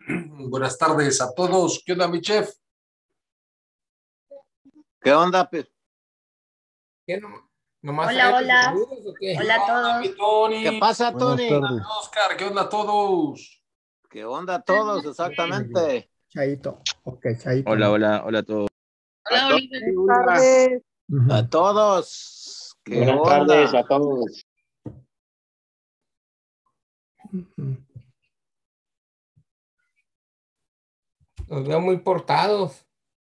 Buenas tardes a todos. ¿Qué onda, mi chef? ¿Qué onda, pues? ¿Qué nomás Hola, hola. ¿O qué? Hola a todos. Mi Tony. ¿Qué pasa, Tony? Oscar, ¿qué onda a todos? ¿Qué onda a todos? Exactamente. Chaito. Ok, Chaito. Hola a todos. Hola, Oliver. Buenas tardes. A todos. ¿Qué Buenas onda? tardes a todos. Los veo muy portados.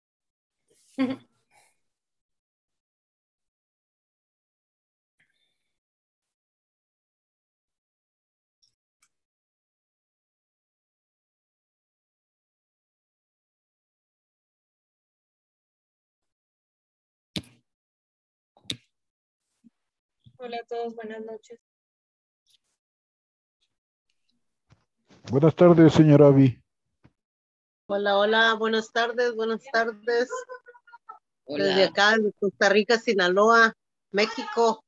Hola a todos, buenas noches. Buenas tardes, señora Abby. Hola, buenas tardes. Hola. Desde acá, de Costa Rica, Sinaloa, México.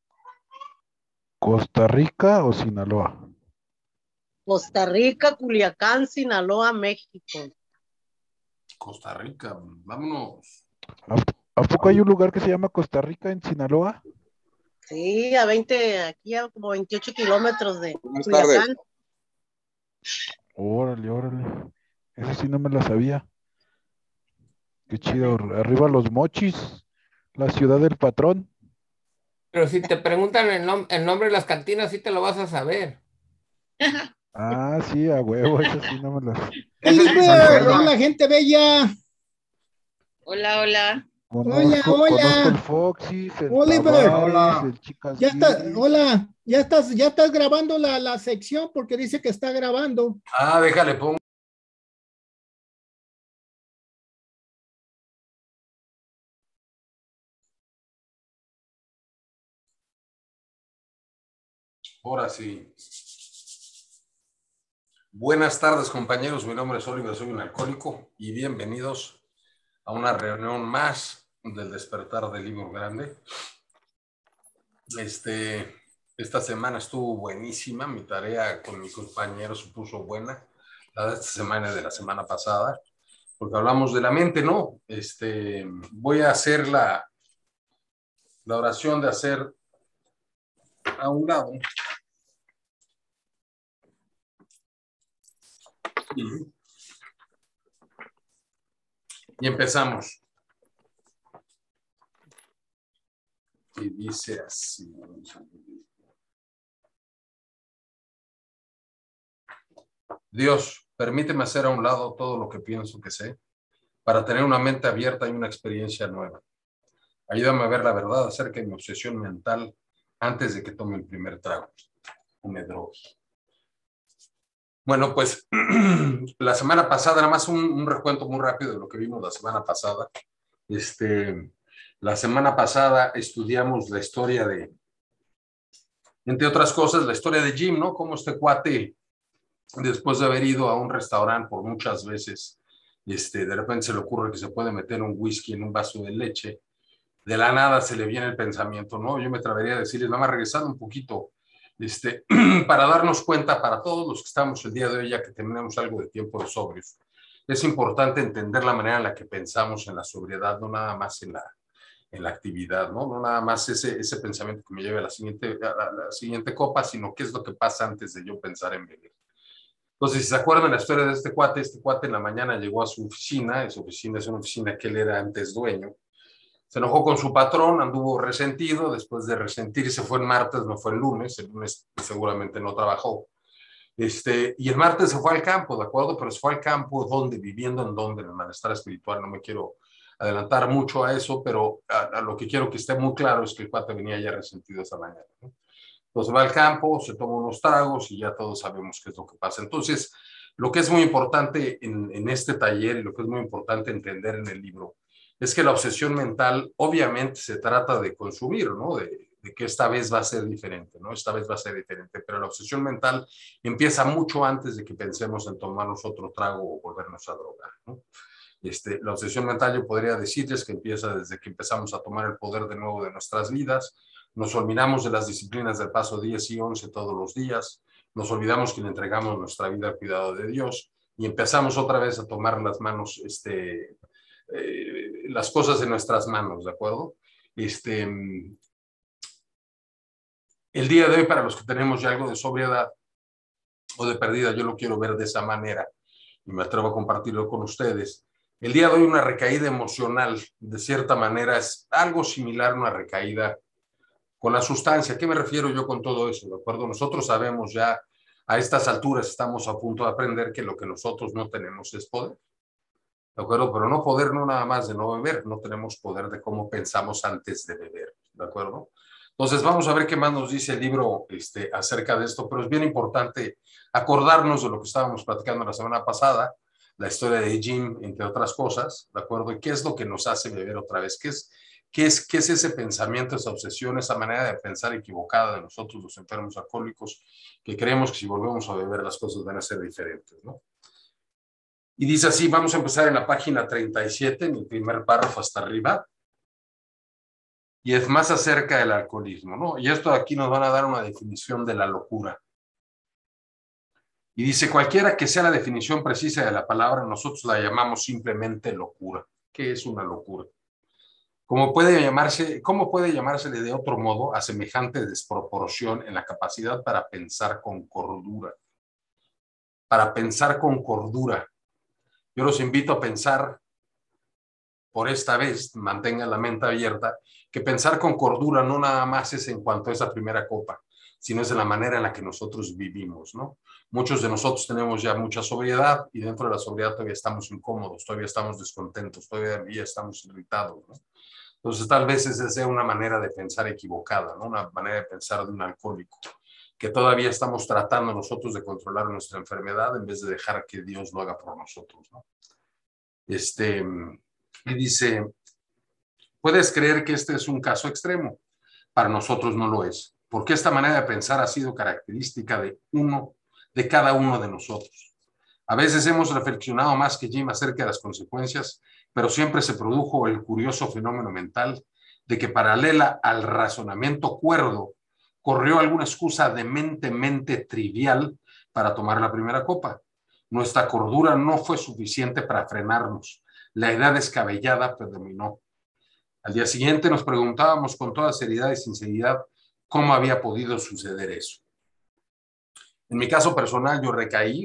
¿Costa Rica o Sinaloa? Costa Rica, Culiacán, Sinaloa, México. Costa Rica, vámonos. ¿A poco hay un lugar que se llama Costa Rica en Sinaloa? Sí, aquí a como 28 kilómetros de Buenas Culiacán. tardes. Órale. Eso sí no me la sabía. Qué chido. Arriba los Mochis, la ciudad del patrón. Pero si te preguntan el nombre de las cantinas, sí te lo vas a saber. Ah, sí, a huevo, eso sí no me la... Oliver, hola, gente bella. Hola. Conozco el Foxy, el Oliver. Tavares, el Chicas Ya está, Guiris. hola, ya estás grabando la sección porque dice que está grabando. Déjale, pongo. Ahora sí. Buenas tardes, compañeros. Mi nombre es Oliver, soy un alcohólico y bienvenidos a una reunión más del Despertar del Libro Grande. Esta semana estuvo buenísima, mi tarea con mi compañero se puso buena, la de esta semana y de la semana pasada, porque hablamos de la mente, ¿no? Voy a hacer la oración de hacer a un lado. Y empezamos. Y dice así. Dios, permíteme hacer a un lado todo lo que pienso que sé, para tener una mente abierta y una experiencia nueva. Ayúdame a ver la verdad acerca de mi obsesión mental antes de que tome el primer trago o me drogue. Bueno, pues la semana pasada, nada más un recuento muy rápido de lo que vimos la semana pasada. La semana pasada estudiamos la historia de, entre otras cosas, la historia de Jim, ¿no? Cómo este cuate, después de haber ido a un restaurante por muchas veces, de repente se le ocurre que se puede meter un whisky en un vaso de leche. De la nada se le viene el pensamiento, ¿no? Yo me atrevería a decirles, nada más regresando un poquito, para darnos cuenta, para todos los que estamos el día de hoy, ya que tenemos algo de tiempo de sobrios, es importante entender la manera en la que pensamos en la sobriedad, no nada más en la actividad, ¿no? No nada más ese pensamiento que me lleve a la siguiente copa, sino qué es lo que pasa antes de yo pensar en beber. Entonces, si se acuerdan la historia de este cuate en la mañana llegó a su oficina, es una oficina que él era antes dueño. Se enojó con su patrón, anduvo resentido, después de resentirse fue el martes, no fue el lunes seguramente no trabajó. Y el martes se fue al campo, ¿de acuerdo? Pero se fue al campo, ¿dónde? Viviendo en dónde, en el malestar espiritual, no me quiero adelantar mucho a eso, pero a lo que quiero que esté muy claro es que el cuate venía ya resentido esa mañana, ¿no? Entonces va al campo, se toma unos tragos y ya todos sabemos qué es lo que pasa. Entonces, lo que es muy importante en este taller y lo que es muy importante entender en el libro es que la obsesión mental obviamente se trata de consumir, ¿no? De que esta vez va a ser diferente, ¿no? Esta vez va a ser diferente, pero la obsesión mental empieza mucho antes de que pensemos en tomarnos otro trago o volvernos a drogar, ¿no? La obsesión mental yo podría decirles que empieza desde que empezamos a tomar el poder de nuevo de nuestras vidas, nos olvidamos de las disciplinas del paso 10 y 11 todos los días, nos olvidamos que le entregamos nuestra vida al cuidado de Dios, y empezamos otra vez a tomar las manos, las cosas en nuestras manos, ¿de acuerdo? El día de hoy, para los que tenemos ya algo de sobriedad o de pérdida, yo lo quiero ver de esa manera y me atrevo a compartirlo con ustedes. El día de hoy una recaída emocional, de cierta manera, es algo similar a una recaída con la sustancia. ¿A qué me refiero yo con todo eso? ¿De acuerdo? Nosotros sabemos ya, a estas alturas estamos a punto de aprender que lo que nosotros no tenemos es poder. ¿De acuerdo? Pero no poder no nada más de no beber, no tenemos poder de cómo pensamos antes de beber. ¿De acuerdo? Entonces vamos a ver qué más nos dice el libro acerca de esto, pero es bien importante acordarnos de lo que estábamos platicando la semana pasada, la historia de Jim, entre otras cosas, ¿de acuerdo? ¿Y qué es lo que nos hace beber otra vez? ¿Qué es ese pensamiento, esa obsesión, esa manera de pensar equivocada de nosotros los enfermos alcohólicos, que creemos que si volvemos a beber las cosas van a ser diferentes, ¿no? Y dice así, vamos a empezar en la página 37, en el primer párrafo hasta arriba, y es más acerca del alcoholismo, ¿no? Y esto aquí nos van a dar una definición de la locura. Y dice, cualquiera que sea la definición precisa de la palabra, nosotros la llamamos simplemente locura. ¿Qué es una locura? ¿Cómo puede llamársele de otro modo a semejante desproporción en la capacidad para pensar con cordura? Para pensar con cordura. Yo los invito a pensar, por esta vez, mantengan la mente abierta, que pensar con cordura no nada más es en cuanto a esa primera copa, sino es en la manera en la que nosotros vivimos, ¿no? Muchos de nosotros tenemos ya mucha sobriedad y dentro de la sobriedad todavía estamos incómodos, todavía estamos descontentos, todavía estamos irritados, ¿no? Entonces tal vez esa sea una manera de pensar equivocada, ¿no? Una manera de pensar de un alcohólico, que todavía estamos tratando nosotros de controlar nuestra enfermedad en vez de dejar que Dios lo haga por nosotros, ¿no? Y dice, puedes creer que este es un caso extremo, para nosotros no lo es, porque esta manera de pensar ha sido característica de cada uno de nosotros. A veces hemos reflexionado más que Jim acerca de las consecuencias, pero siempre se produjo el curioso fenómeno mental de que paralela al razonamiento cuerdo, corrió alguna excusa dementemente trivial para tomar la primera copa. Nuestra cordura no fue suficiente para frenarnos. La idea descabellada predominó. Al día siguiente nos preguntábamos con toda seriedad y sinceridad cómo había podido suceder eso. En mi caso personal, yo recaí,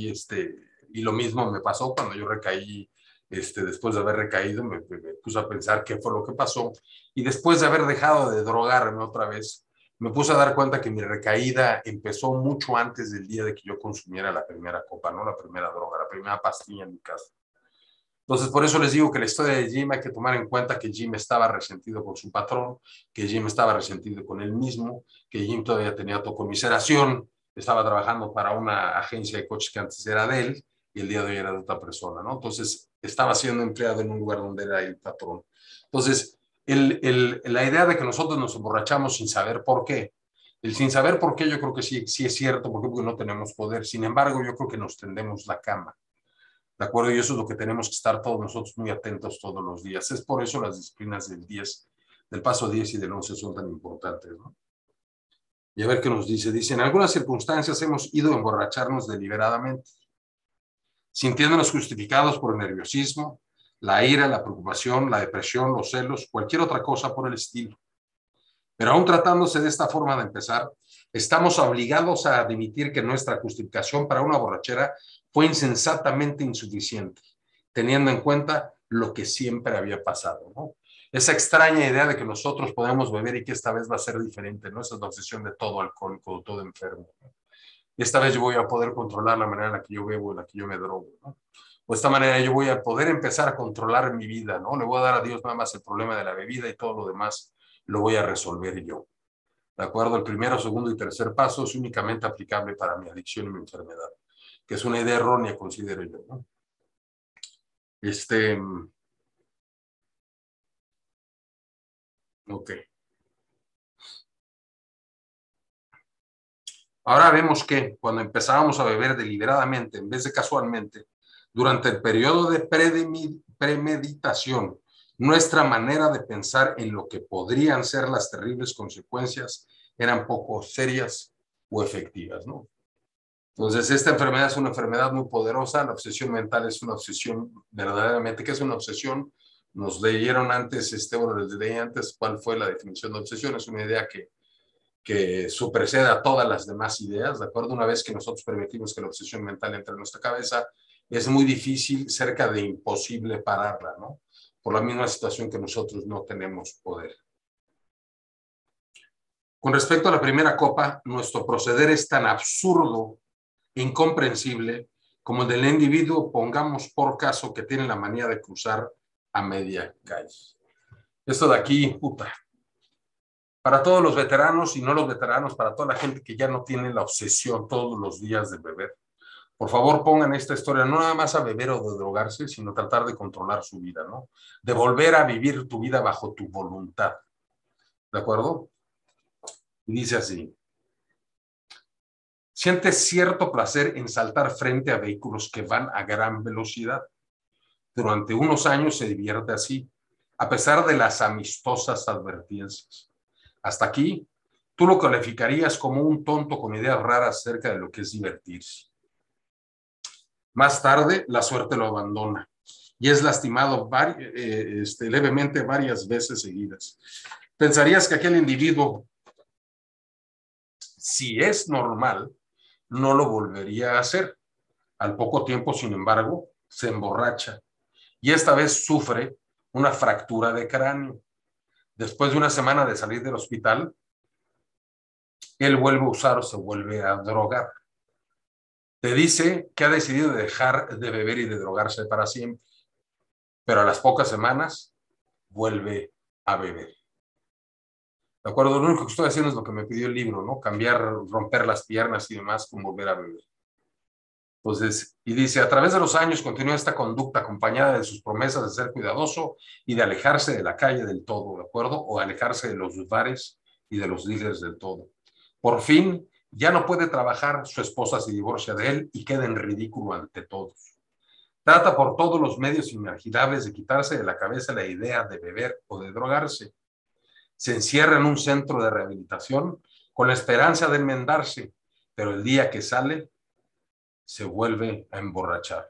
y lo mismo me pasó cuando yo recaí, después de haber recaído, me puse a pensar qué fue lo que pasó, y después de haber dejado de drogarme otra vez, me puse a dar cuenta que mi recaída empezó mucho antes del día de que yo consumiera la primera copa, no la primera droga, la primera pastilla en mi casa. Entonces, por eso les digo que la historia de Jim hay que tomar en cuenta que Jim estaba resentido con su patrón, que Jim estaba resentido con él mismo, que Jim todavía tenía autocomiseración, estaba trabajando para una agencia de coches que antes era de él y el día de hoy era de otra persona, ¿no? Entonces, estaba siendo empleado en un lugar donde era el patrón. Entonces, la idea de que nosotros nos emborrachamos sin saber por qué, el sin saber por qué yo creo que sí es cierto, porque no tenemos poder. Sin embargo, yo creo que nos tendemos la cama. ¿De acuerdo? Y eso es lo que tenemos que estar todos nosotros muy atentos todos los días. Es por eso las disciplinas del paso 10 y del 11 son tan importantes, ¿no? Y a ver qué nos dice. Dice, en algunas circunstancias hemos ido a emborracharnos deliberadamente, sintiéndonos justificados por el nerviosismo, la ira, la preocupación, la depresión, los celos, cualquier otra cosa por el estilo. Pero aún tratándose de esta forma de empezar, estamos obligados a admitir que nuestra justificación para una borrachera fue insensatamente insuficiente, teniendo en cuenta lo que siempre había pasado, ¿no? Esa extraña idea de que nosotros podemos beber y que esta vez va a ser diferente, ¿no? Esa es la obsesión de todo alcohólico, de todo enfermo, ¿no? Esta vez yo voy a poder controlar la manera en la que yo bebo, en la que yo me drogo, ¿no? O de esta manera yo voy a poder empezar a controlar mi vida, ¿no? Le voy a dar a Dios nada más el problema de la bebida y todo lo demás lo voy a resolver yo. ¿De acuerdo? El primero, segundo y tercer paso es únicamente aplicable para mi adicción y mi enfermedad, que es una idea errónea, considero yo, ¿no? Ok. Ahora vemos que cuando empezábamos a beber deliberadamente, en vez de casualmente, durante el periodo de premeditación, nuestra manera de pensar en lo que podrían ser las terribles consecuencias eran poco serias o efectivas, ¿no? Entonces, esta enfermedad es una enfermedad muy poderosa. La obsesión mental es una obsesión verdaderamente. ¿Qué es una obsesión? Nos leyeron antes, bueno, les leí antes cuál fue la definición de obsesión. Es una idea que supersede a todas las demás ideas, ¿de acuerdo? Una vez que nosotros permitimos que la obsesión mental entre en nuestra cabeza, es muy difícil, cerca de imposible pararla, ¿no? Por la misma situación que nosotros no tenemos poder. Con respecto a la primera copa, nuestro proceder es tan absurdo e incomprensible como el del individuo, pongamos por caso, que tiene la manía de cruzar a media calle. Esto de aquí, puta. Para todos los veteranos y no los veteranos, para toda la gente que ya no tiene la obsesión todos los días de beber, por favor pongan esta historia no nada más a beber o de drogarse, sino tratar de controlar su vida, ¿no? De volver a vivir tu vida bajo tu voluntad. ¿De acuerdo? Y dice así: sientes cierto placer en saltar frente a vehículos que van a gran velocidad. Durante unos años se divierte así, a pesar de las amistosas advertencias. Hasta aquí, tú lo calificarías como un tonto con ideas raras acerca de lo que es divertirse. Más tarde, la suerte lo abandona y es lastimado levemente varias veces seguidas. Pensarías que aquel individuo, si es normal, no lo volvería a hacer. Al poco tiempo, sin embargo, se emborracha y esta vez sufre una fractura de cráneo. Después de una semana de salir del hospital, él vuelve a usar o se vuelve a drogar. Te dice que ha decidido dejar de beber y de drogarse para siempre, pero a las pocas semanas vuelve a beber. ¿De acuerdo? Lo único que estoy haciendo es lo que me pidió el libro, ¿no? Cambiar, romper las piernas y demás con volver a beber. Entonces, y dice, a través de los años continúa esta conducta acompañada de sus promesas de ser cuidadoso y de alejarse de la calle del todo, ¿de acuerdo? O alejarse de los bares y de los dealers del todo. Por fin, ya no puede trabajar, su esposa se divorcia de él y queda en ridículo ante todos. Trata por todos los medios imaginables de quitarse de la cabeza la idea de beber o de drogarse. Se encierra en un centro de rehabilitación con la esperanza de enmendarse, pero el día que sale, se vuelve a emborrachar.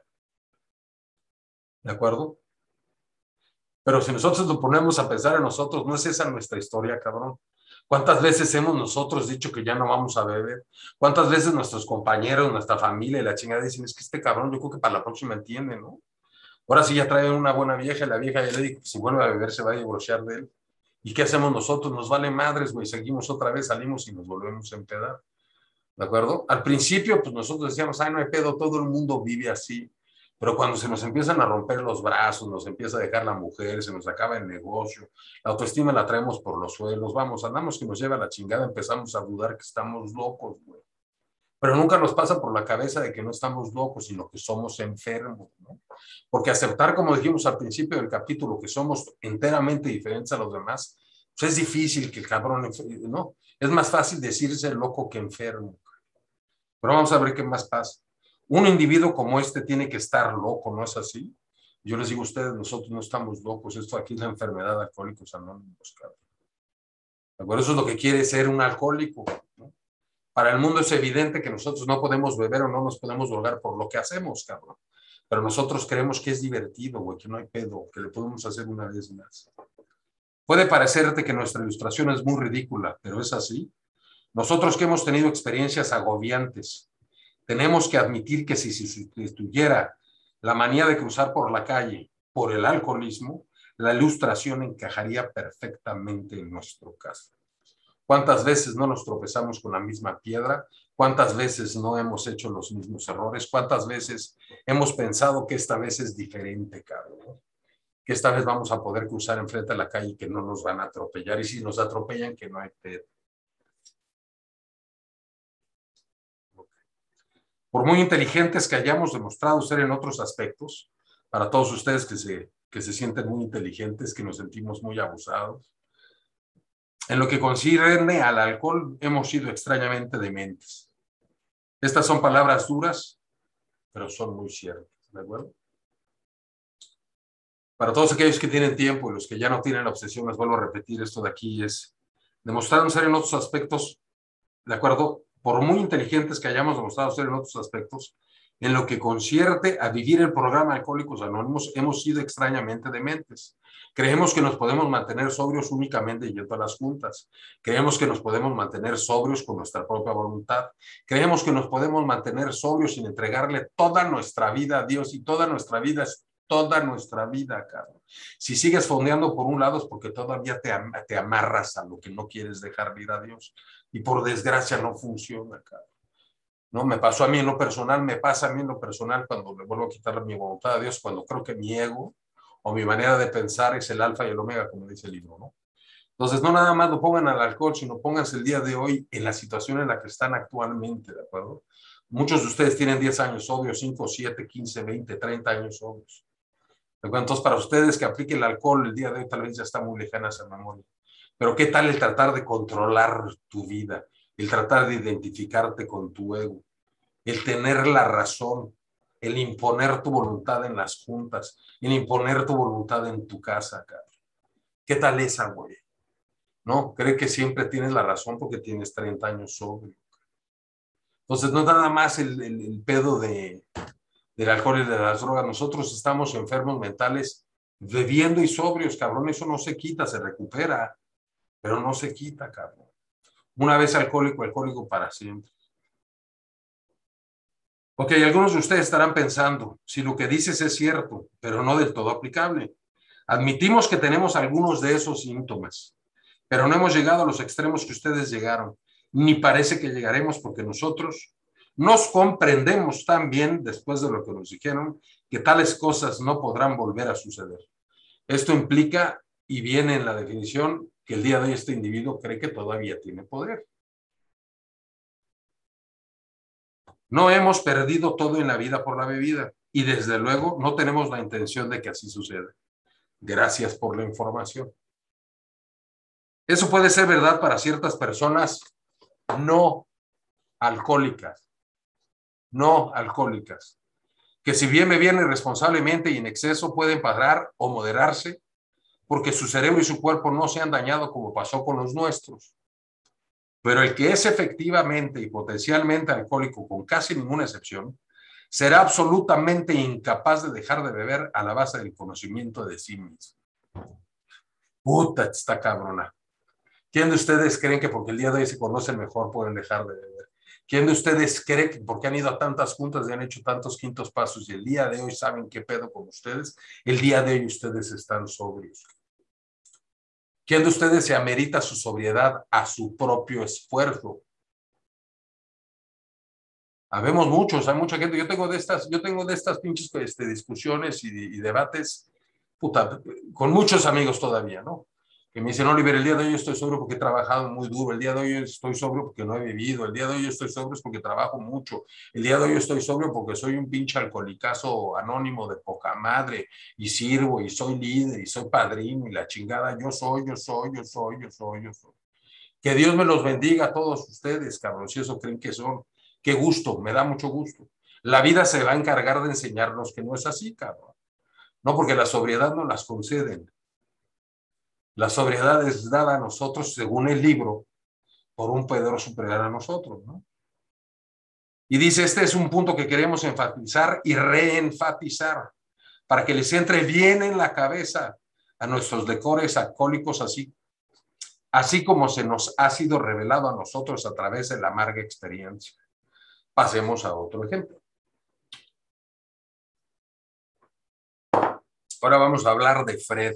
¿De acuerdo? Pero si nosotros lo ponemos a pensar en nosotros, ¿no es esa nuestra historia, cabrón? ¿Cuántas veces hemos nosotros dicho que ya no vamos a beber? ¿Cuántas veces nuestros compañeros, nuestra familia y la chingada dicen, es que este cabrón yo creo que para la próxima entiende, ¿no? Ahora sí ya trae una buena vieja y la vieja ya le dijo que si vuelve a beber se va a divorciar de él. ¿Y qué hacemos nosotros? Nos vale madres, güey, seguimos otra vez, salimos y nos volvemos a empedar. ¿De acuerdo? Al principio, pues nosotros decíamos, ay, no hay pedo, todo el mundo vive así. Pero cuando se nos empiezan a romper los brazos, nos empieza a dejar la mujer, se nos acaba el negocio, la autoestima la traemos por los suelos, vamos, andamos que nos lleva a la chingada, empezamos a dudar que estamos locos, güey. Pero nunca nos pasa por la cabeza de que no estamos locos, sino que somos enfermos, ¿no? Porque aceptar, como dijimos al principio del capítulo, que somos enteramente diferentes a los demás, pues es difícil que el cabrón, ¿no? Es más fácil decirse loco que enfermo. Pero vamos a ver qué más pasa. Un individuo como este tiene que estar loco, ¿no es así? Yo les digo a ustedes, nosotros no estamos locos, esto aquí es la enfermedad de Alcohólicos Anónimos, cabrón. Por eso es lo que quiere ser un alcohólico, ¿no? Para el mundo es evidente que nosotros no podemos beber o no nos podemos drogar por lo que hacemos, cabrón. Pero nosotros creemos que es divertido, güey, que no hay pedo, que le podemos hacer una vez más. Puede parecerte que nuestra ilustración es muy ridícula, pero es así. Nosotros que hemos tenido experiencias agobiantes, tenemos que admitir que si sustituyera la manía de cruzar por la calle por el alcoholismo, la ilustración encajaría perfectamente en nuestro caso. ¿Cuántas veces no nos tropezamos con la misma piedra? ¿Cuántas veces no hemos hecho los mismos errores? ¿Cuántas veces hemos pensado que esta vez es diferente, cabrón? Que esta vez vamos a poder cruzar enfrente de la calle y que no nos van a atropellar. Y si nos atropellan, que no hay pedo. Por muy inteligentes que hayamos demostrado ser en otros aspectos, para todos ustedes que se sienten muy inteligentes, que nos sentimos muy abusados, en lo que concierne al alcohol, hemos sido extrañamente dementes. Estas son palabras duras, pero son muy ciertas, ¿de acuerdo? Para todos aquellos que tienen tiempo y los que ya no tienen la obsesión, les vuelvo a repetir esto de aquí, es demostraron ser en otros aspectos, ¿de acuerdo? por muy inteligentes que hayamos demostrado ser en otros aspectos, en lo que concierne a vivir el programa Alcohólicos Anónimos, hemos sido extrañamente dementes. Creemos que nos podemos mantener sobrios únicamente yendo a las juntas. Creemos que nos podemos mantener sobrios con nuestra propia voluntad. Creemos que nos podemos mantener sobrios sin entregarle toda nuestra vida a Dios, y toda nuestra vida es toda nuestra vida, cabrón. Si sigues fondeando por un lado es porque todavía te amarras a lo que no quieres dejar ir a Dios. Y por desgracia no funciona, cabrón. No, me pasó a mí en lo personal, me pasa a mí en lo personal cuando le vuelvo a quitar mi voluntad a Dios, cuando creo que mi ego o mi manera de pensar es el alfa y el omega, como dice el libro, ¿no? Entonces, no nada más lo pongan al alcohol, sino pónganse el día de hoy en la situación en la que están actualmente, ¿de acuerdo? Muchos de ustedes tienen 10 años sobrios, 5, 7, 15, 20, 30 años sobrios. Entonces, para ustedes que apliquen el alcohol el día de hoy, tal vez ya está muy lejana esa memoria. Pero ¿qué tal el tratar de controlar tu vida? El tratar de identificarte con tu ego, el tener la razón, el imponer tu voluntad en las juntas, el imponer tu voluntad en tu casa, cabrón. ¿Qué tal esa, güey? ¿No? Cree que siempre tienes la razón porque tienes 30 años sobrio. Entonces, no es nada más el pedo del alcohol y de las drogas. Nosotros estamos enfermos mentales bebiendo y sobrios, cabrón. Eso no se quita, se recupera, pero no se quita, cabrón. Una vez alcohólico, alcohólico para siempre. Ok, algunos de ustedes estarán pensando, si lo que dices es cierto, pero no del todo aplicable. Admitimos que tenemos algunos de esos síntomas, pero no hemos llegado a los extremos que ustedes llegaron, ni parece que llegaremos porque nosotros nos comprendemos tan bien después de lo que nos dijeron que tales cosas no podrán volver a suceder. Esto implica, y viene en la definición, que el día de hoy este individuo cree que todavía tiene poder. No hemos perdido todo en la vida por la bebida y desde luego no tenemos la intención de que así suceda. Gracias por la información. Eso puede ser verdad para ciertas personas no alcohólicas, que si bien bebían irresponsablemente y en exceso pueden parar o moderarse porque su cerebro y su cuerpo no se han dañado como pasó con los nuestros. Pero el que es efectivamente y potencialmente alcohólico, con casi ninguna excepción, será absolutamente incapaz de dejar de beber a la base del conocimiento de sí mismo. Puta, está cabrona. ¿Quién de ustedes creen que porque el día de hoy se conocen mejor pueden dejar de beber? ¿Quién de ustedes cree que porque han ido a tantas juntas y han hecho tantos quintos pasos y el día de hoy saben qué pedo con ustedes, el día de hoy ustedes están sobrios? ¿Quién de ustedes se amerita su sobriedad a su propio esfuerzo? Habemos muchos, hay mucha gente. Yo tengo de estas pinches discusiones y debates, puta, con muchos amigos todavía, ¿no? Que me dicen, Oliver, el día de hoy estoy sobrio porque he trabajado muy duro, el día de hoy estoy sobrio porque no he bebido, el día de hoy estoy sobrio porque trabajo mucho, el día de hoy estoy sobrio porque soy un pinche alcoholicazo anónimo de poca madre y sirvo y soy líder y soy padrino y la chingada, yo soy. Que Dios me los bendiga a todos ustedes, cabrón, si eso creen que son. Qué gusto, me da mucho gusto. La vida se va a encargar de enseñarnos que no es así, cabrón. No, porque la sobriedad no las conceden. La sobriedad es dada a nosotros, según el libro, por un poder superior a nosotros, ¿no? Y dice, este es un punto que queremos enfatizar y reenfatizar para que les entre bien en la cabeza a nuestros lectores alcohólicos, así como se nos ha sido revelado a nosotros a través de la amarga experiencia. Pasemos a otro ejemplo. Ahora vamos a hablar de Fred.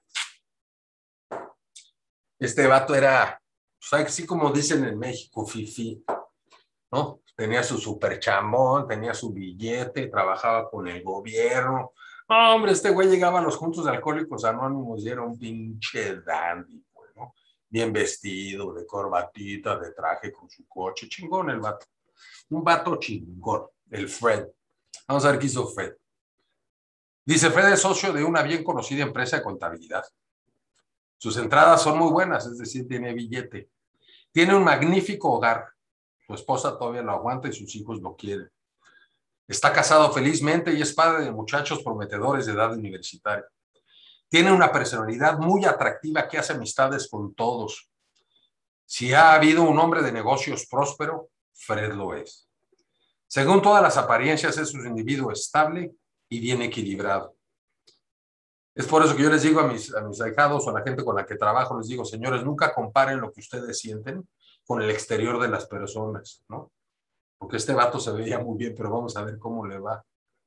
Este vato era, pues, así como dicen en México, fifí, ¿no? Tenía su super chamón, tenía su billete, trabajaba con el gobierno. No, hombre, este güey llegaba a los juntos de Alcohólicos Anónimos y era un pinche dandy, ¿no? Bien vestido, de corbatita, de traje, con su coche. Chingón el vato. Un vato chingón, el Fred. Vamos a ver qué hizo Fred. Dice, Fred es socio de una bien conocida empresa de contabilidad. Sus entradas son muy buenas, es decir, tiene billete. Tiene un magnífico hogar. Su esposa todavía lo aguanta y sus hijos lo quieren. Está casado felizmente y es padre de muchachos prometedores de edad universitaria. Tiene una personalidad muy atractiva que hace amistades con todos. Si ha habido un hombre de negocios próspero, Fred lo es. Según todas las apariencias, es un individuo estable y bien equilibrado. Es por eso que yo les digo a mis ahijados o a la gente con la que trabajo, les digo, señores, nunca comparen lo que ustedes sienten con el exterior de las personas, ¿no? Porque este vato se veía muy bien, pero vamos a ver cómo le va.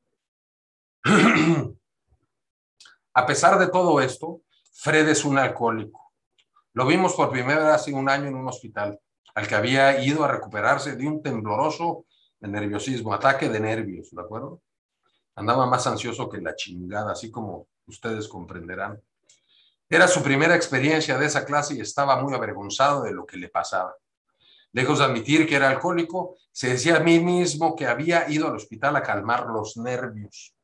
A pesar de todo esto, Fred es un alcohólico. Lo vimos por primera vez hace un año en un hospital, al que había ido a recuperarse de un tembloroso de nerviosismo, ataque de nervios, ¿de acuerdo? Andaba más ansioso que la chingada, así como ustedes comprenderán. Era su primera experiencia de esa clase y estaba muy avergonzado de lo que le pasaba. Lejos de admitir que era alcohólico, se decía a mí mismo que había ido al hospital a calmar los nervios.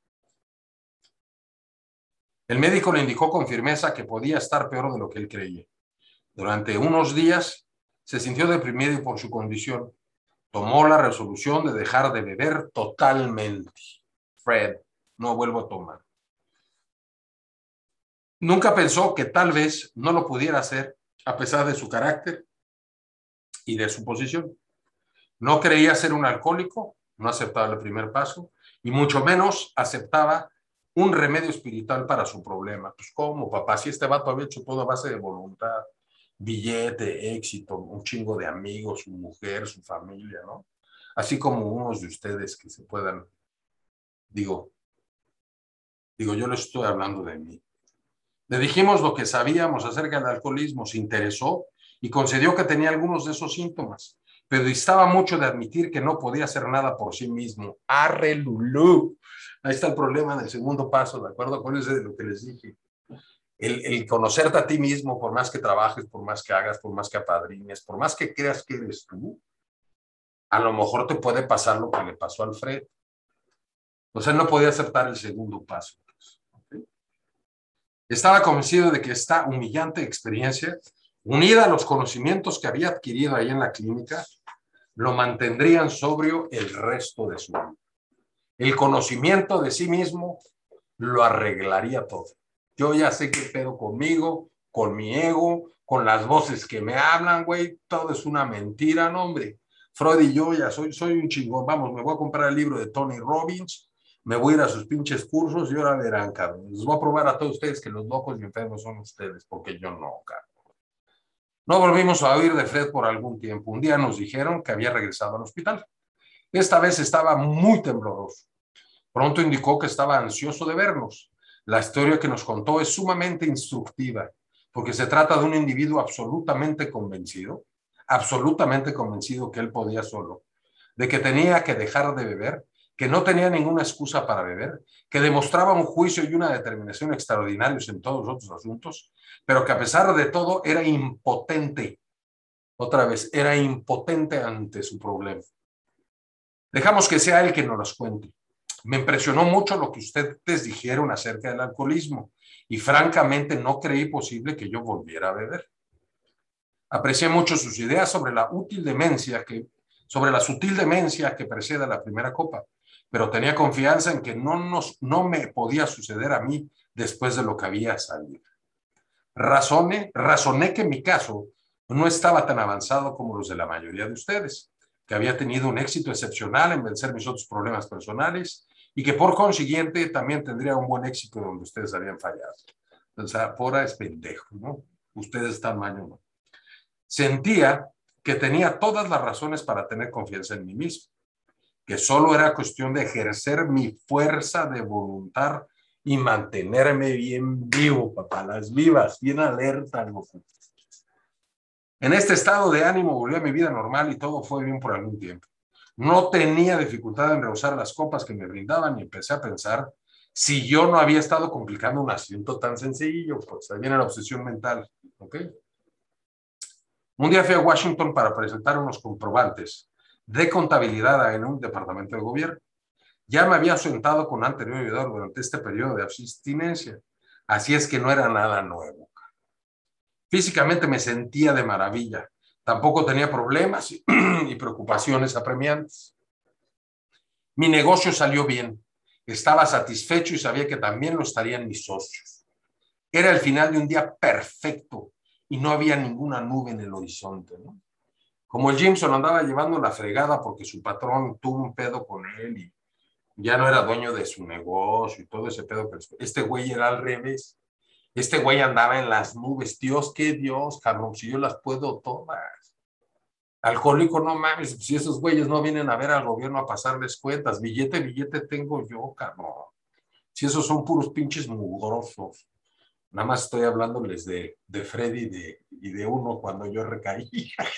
El médico le indicó con firmeza que podía estar peor de lo que él creía. Durante unos días se sintió deprimido por su condición. Tomó la resolución de dejar de beber totalmente. Fred, no vuelvo a tomar. Nunca pensó que tal vez no lo pudiera hacer a pesar de su carácter y de su posición. No creía ser un alcohólico, no aceptaba el primer paso y mucho menos aceptaba un remedio espiritual para su problema. Pues ¿cómo, papá? Si este vato había hecho todo a base de voluntad, billete, éxito, un chingo de amigos, su mujer, su familia, ¿no? Así como unos de ustedes que se puedan, digo, yo les estoy hablando de mí. Le dijimos lo que sabíamos acerca del alcoholismo, se interesó y concedió que tenía algunos de esos síntomas, pero distaba mucho de admitir que no podía hacer nada por sí mismo. ¡Arre, Lulú! Ahí está el problema en el segundo paso, ¿de acuerdo? Acuérdense de lo que les dije. El conocerte a ti mismo, por más que trabajes, por más que hagas, por más que apadrines, por más que creas que eres tú, a lo mejor te puede pasar lo que le pasó a Alfred. O sea, no podía aceptar el segundo paso. ¿Okay? Estaba convencido de que esta humillante experiencia, unida a los conocimientos que había adquirido ahí en la clínica, lo mantendrían sobrio el resto de su vida. El conocimiento de sí mismo lo arreglaría todo. Yo ya sé qué pedo conmigo, con mi ego, con las voces que me hablan, güey, todo es una mentira, no, hombre. Freud y yo ya soy un chingón. Vamos, me voy a comprar el libro de Tony Robbins, me voy a ir a sus pinches cursos y ahora verán, cabrón. Les voy a probar a todos ustedes que los locos y enfermos son ustedes, porque yo no, cabrón. No volvimos a oír de Fred por algún tiempo. Un día nos dijeron que había regresado al hospital. Esta vez estaba muy tembloroso. Pronto indicó que estaba ansioso de vernos. La historia que nos contó es sumamente instructiva, porque se trata de un individuo absolutamente convencido que él podía solo, de que tenía que dejar de beber, que no tenía ninguna excusa para beber, que demostraba un juicio y una determinación extraordinarios en todos los otros asuntos, pero que a pesar de todo era impotente. Otra vez, era impotente ante su problema. Dejamos que sea él quien nos los cuente. Me impresionó mucho lo que ustedes dijeron acerca del alcoholismo y francamente no creí posible que yo volviera a beber. Aprecié mucho sus ideas sobre la sutil demencia que precede a la primera copa, pero tenía confianza en que no me podía suceder a mí después de lo que había salido. Razoné que mi caso no estaba tan avanzado como los de la mayoría de ustedes, que había tenido un éxito excepcional en vencer mis otros problemas personales y que por consiguiente también tendría un buen éxito donde ustedes habían fallado. O sea, Pora es pendejo, ¿no? Ustedes están mal, ¿no? Sentía que tenía todas las razones para tener confianza en mí mismo, que solo era cuestión de ejercer mi fuerza de voluntad y mantenerme bien vivo, papá, las vivas, bien alerta, loco. En este estado de ánimo volví a mi vida normal y todo fue bien por algún tiempo. No tenía dificultad en rehusar las copas que me brindaban y empecé a pensar si yo no había estado complicando un asunto tan sencillo, pues ahí viene la obsesión mental, ¿ok? Un día fui a Washington para presentar unos comprobantes de contabilidad en un departamento de gobierno. Ya me había sentado con anterioridad durante este periodo de abstinencia, así es que no era nada nuevo. Físicamente me sentía de maravilla. Tampoco tenía problemas y preocupaciones apremiantes. Mi negocio salió bien. Estaba satisfecho y sabía que también lo estarían mis socios. Era el final de un día perfecto y no había ninguna nube en el horizonte, ¿no? Como el Jimson andaba llevando la fregada porque su patrón tuvo un pedo con él y ya no era dueño de su negocio y todo ese pedo, pero este güey era al revés. Este güey andaba en las nubes. Dios, qué Dios, cabrón, si yo las puedo todas. Alcohólico, no mames, si esos güeyes no vienen a ver al gobierno a pasarles cuentas, billete tengo yo, cabrón. Si esos son puros pinches mugrosos. Nada más estoy hablándoles de Freddy y de uno cuando yo recaí.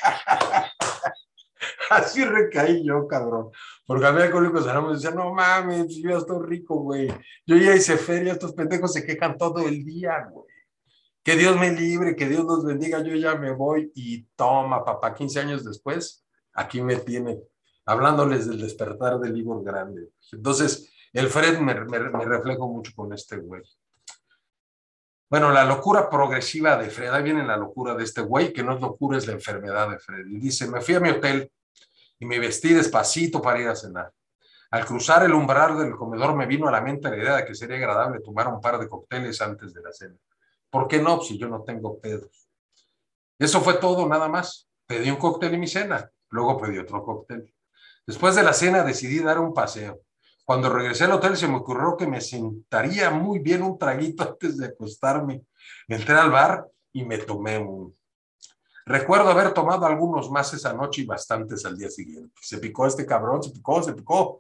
Así recaí yo, cabrón. Porque a mí alcohólicos anónimos decían, no mames, yo ya estoy rico, güey. Yo ya hice feria, estos pendejos se quejan todo el día, güey. Que Dios me libre, que Dios nos bendiga, yo ya me voy y toma, papá, 15 años después, aquí me tiene, hablándoles del despertar del Igor Grande. Entonces, el Fred me reflejo mucho con este güey. Bueno, la locura progresiva de Fred, ahí viene la locura de este güey, que no es locura, es la enfermedad de Fred. Y dice, me fui a mi hotel y me vestí despacito para ir a cenar. Al cruzar el umbral del comedor me vino a la mente la idea de que sería agradable tomar un par de cócteles antes de la cena. ¿Por qué no? Si yo no tengo pedos. Eso fue todo, nada más. Pedí un cóctel y mi cena. Luego pedí otro cóctel. Después de la cena decidí dar un paseo. Cuando regresé al hotel se me ocurrió que me sentaría muy bien un traguito antes de acostarme. Entré al bar y me tomé un. Recuerdo haber tomado algunos más esa noche y bastantes al día siguiente. Se picó este cabrón, se picó.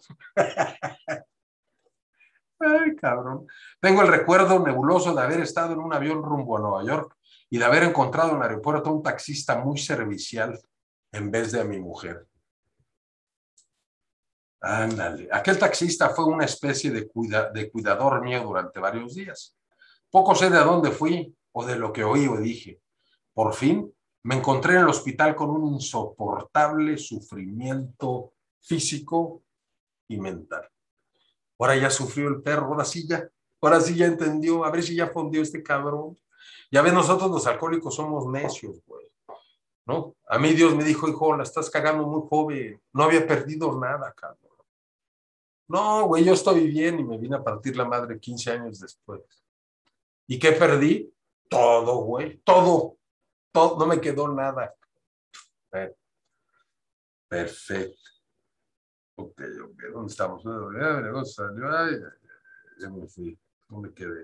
Ay, cabrón. Tengo el recuerdo nebuloso de haber estado en un avión rumbo a Nueva York y de haber encontrado en el aeropuerto a un taxista muy servicial en vez de a mi mujer. Ándale. Aquel taxista fue una especie de cuidador mío durante varios días. Poco sé de dónde fui o de lo que oí o dije. Por fin me encontré en el hospital con un insoportable sufrimiento físico y mental. Ahora ya sufrió el perro, ahora sí ya entendió, a ver si ya fondió este cabrón. Ya ves, nosotros los alcohólicos somos necios, güey, ¿no? A mí Dios me dijo, hijo, la estás cagando muy joven, no había perdido nada, cabrón. No, güey, yo estoy bien y me vine a partir la madre 15 años después. ¿Y qué perdí? Todo, güey, todo, no me quedó nada. Perfecto. Ok, ¿dónde estamos? Ya me fui, ¿dónde quedé?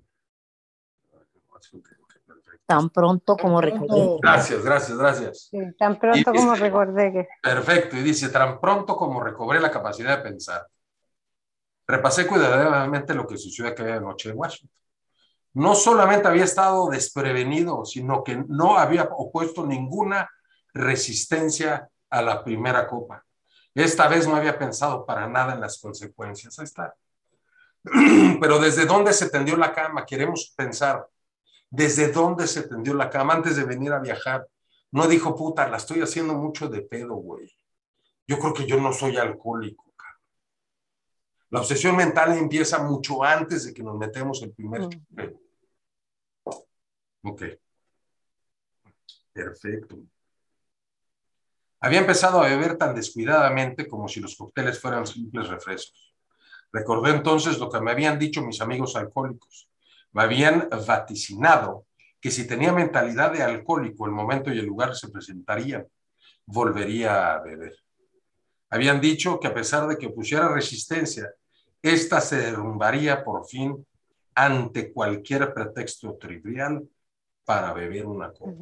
Tan pronto como recordé. Gracias. Sí, tan pronto como recordé que. Perfecto, y dice, tan pronto como recobré la capacidad de pensar. Repasé cuidadosamente lo que sucedió aquella noche en Washington. No solamente había estado desprevenido, sino que no había opuesto ninguna resistencia a la primera copa. Esta vez no había pensado para nada en las consecuencias. Ahí está. Pero ¿desde dónde se tendió la cama? Queremos pensar. ¿Desde dónde se tendió la cama antes de venir a viajar? No dijo, puta, la estoy haciendo mucho de pedo, güey. Yo creo que yo no soy alcohólico. La obsesión mental empieza mucho antes de que nos metemos el primer chupete. Ok. Perfecto. Había empezado a beber tan descuidadamente como si los cócteles fueran simples refrescos. Recordé entonces lo que me habían dicho mis amigos alcohólicos. Me habían vaticinado que si tenía mentalidad de alcohólico, el momento y el lugar se presentarían, volvería a beber. Habían dicho que a pesar de que pusiera resistencia, esta se derrumbaría por fin ante cualquier pretexto trivial para beber una copa.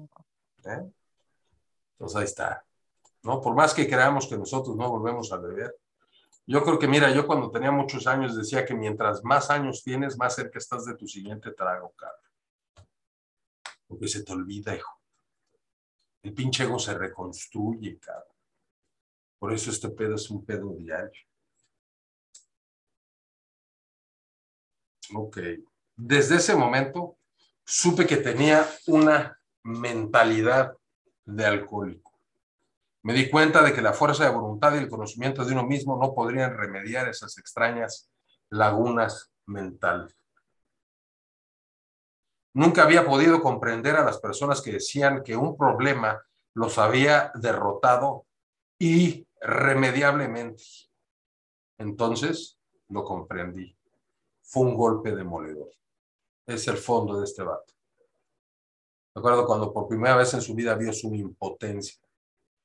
Entonces ahí está, ¿no? Por más que creamos que nosotros no volvemos a beber, yo creo que, mira, yo cuando tenía muchos años decía que mientras más años tienes, más cerca estás de tu siguiente trago, cabrón. Porque se te olvida, hijo. El pinche ego se reconstruye, cabrón. Por eso este pedo es un pedo diario. Ok. Desde ese momento supe que tenía una mentalidad de alcohólico. Me di cuenta de que la fuerza de voluntad y el conocimiento de uno mismo no podrían remediar esas extrañas lagunas mentales. Nunca había podido comprender a las personas que decían que un problema los había derrotado irremediablemente. Entonces lo comprendí. Fue un golpe demoledor. Es el fondo de este vato. Recuerdo cuando por primera vez en su vida vio su impotencia.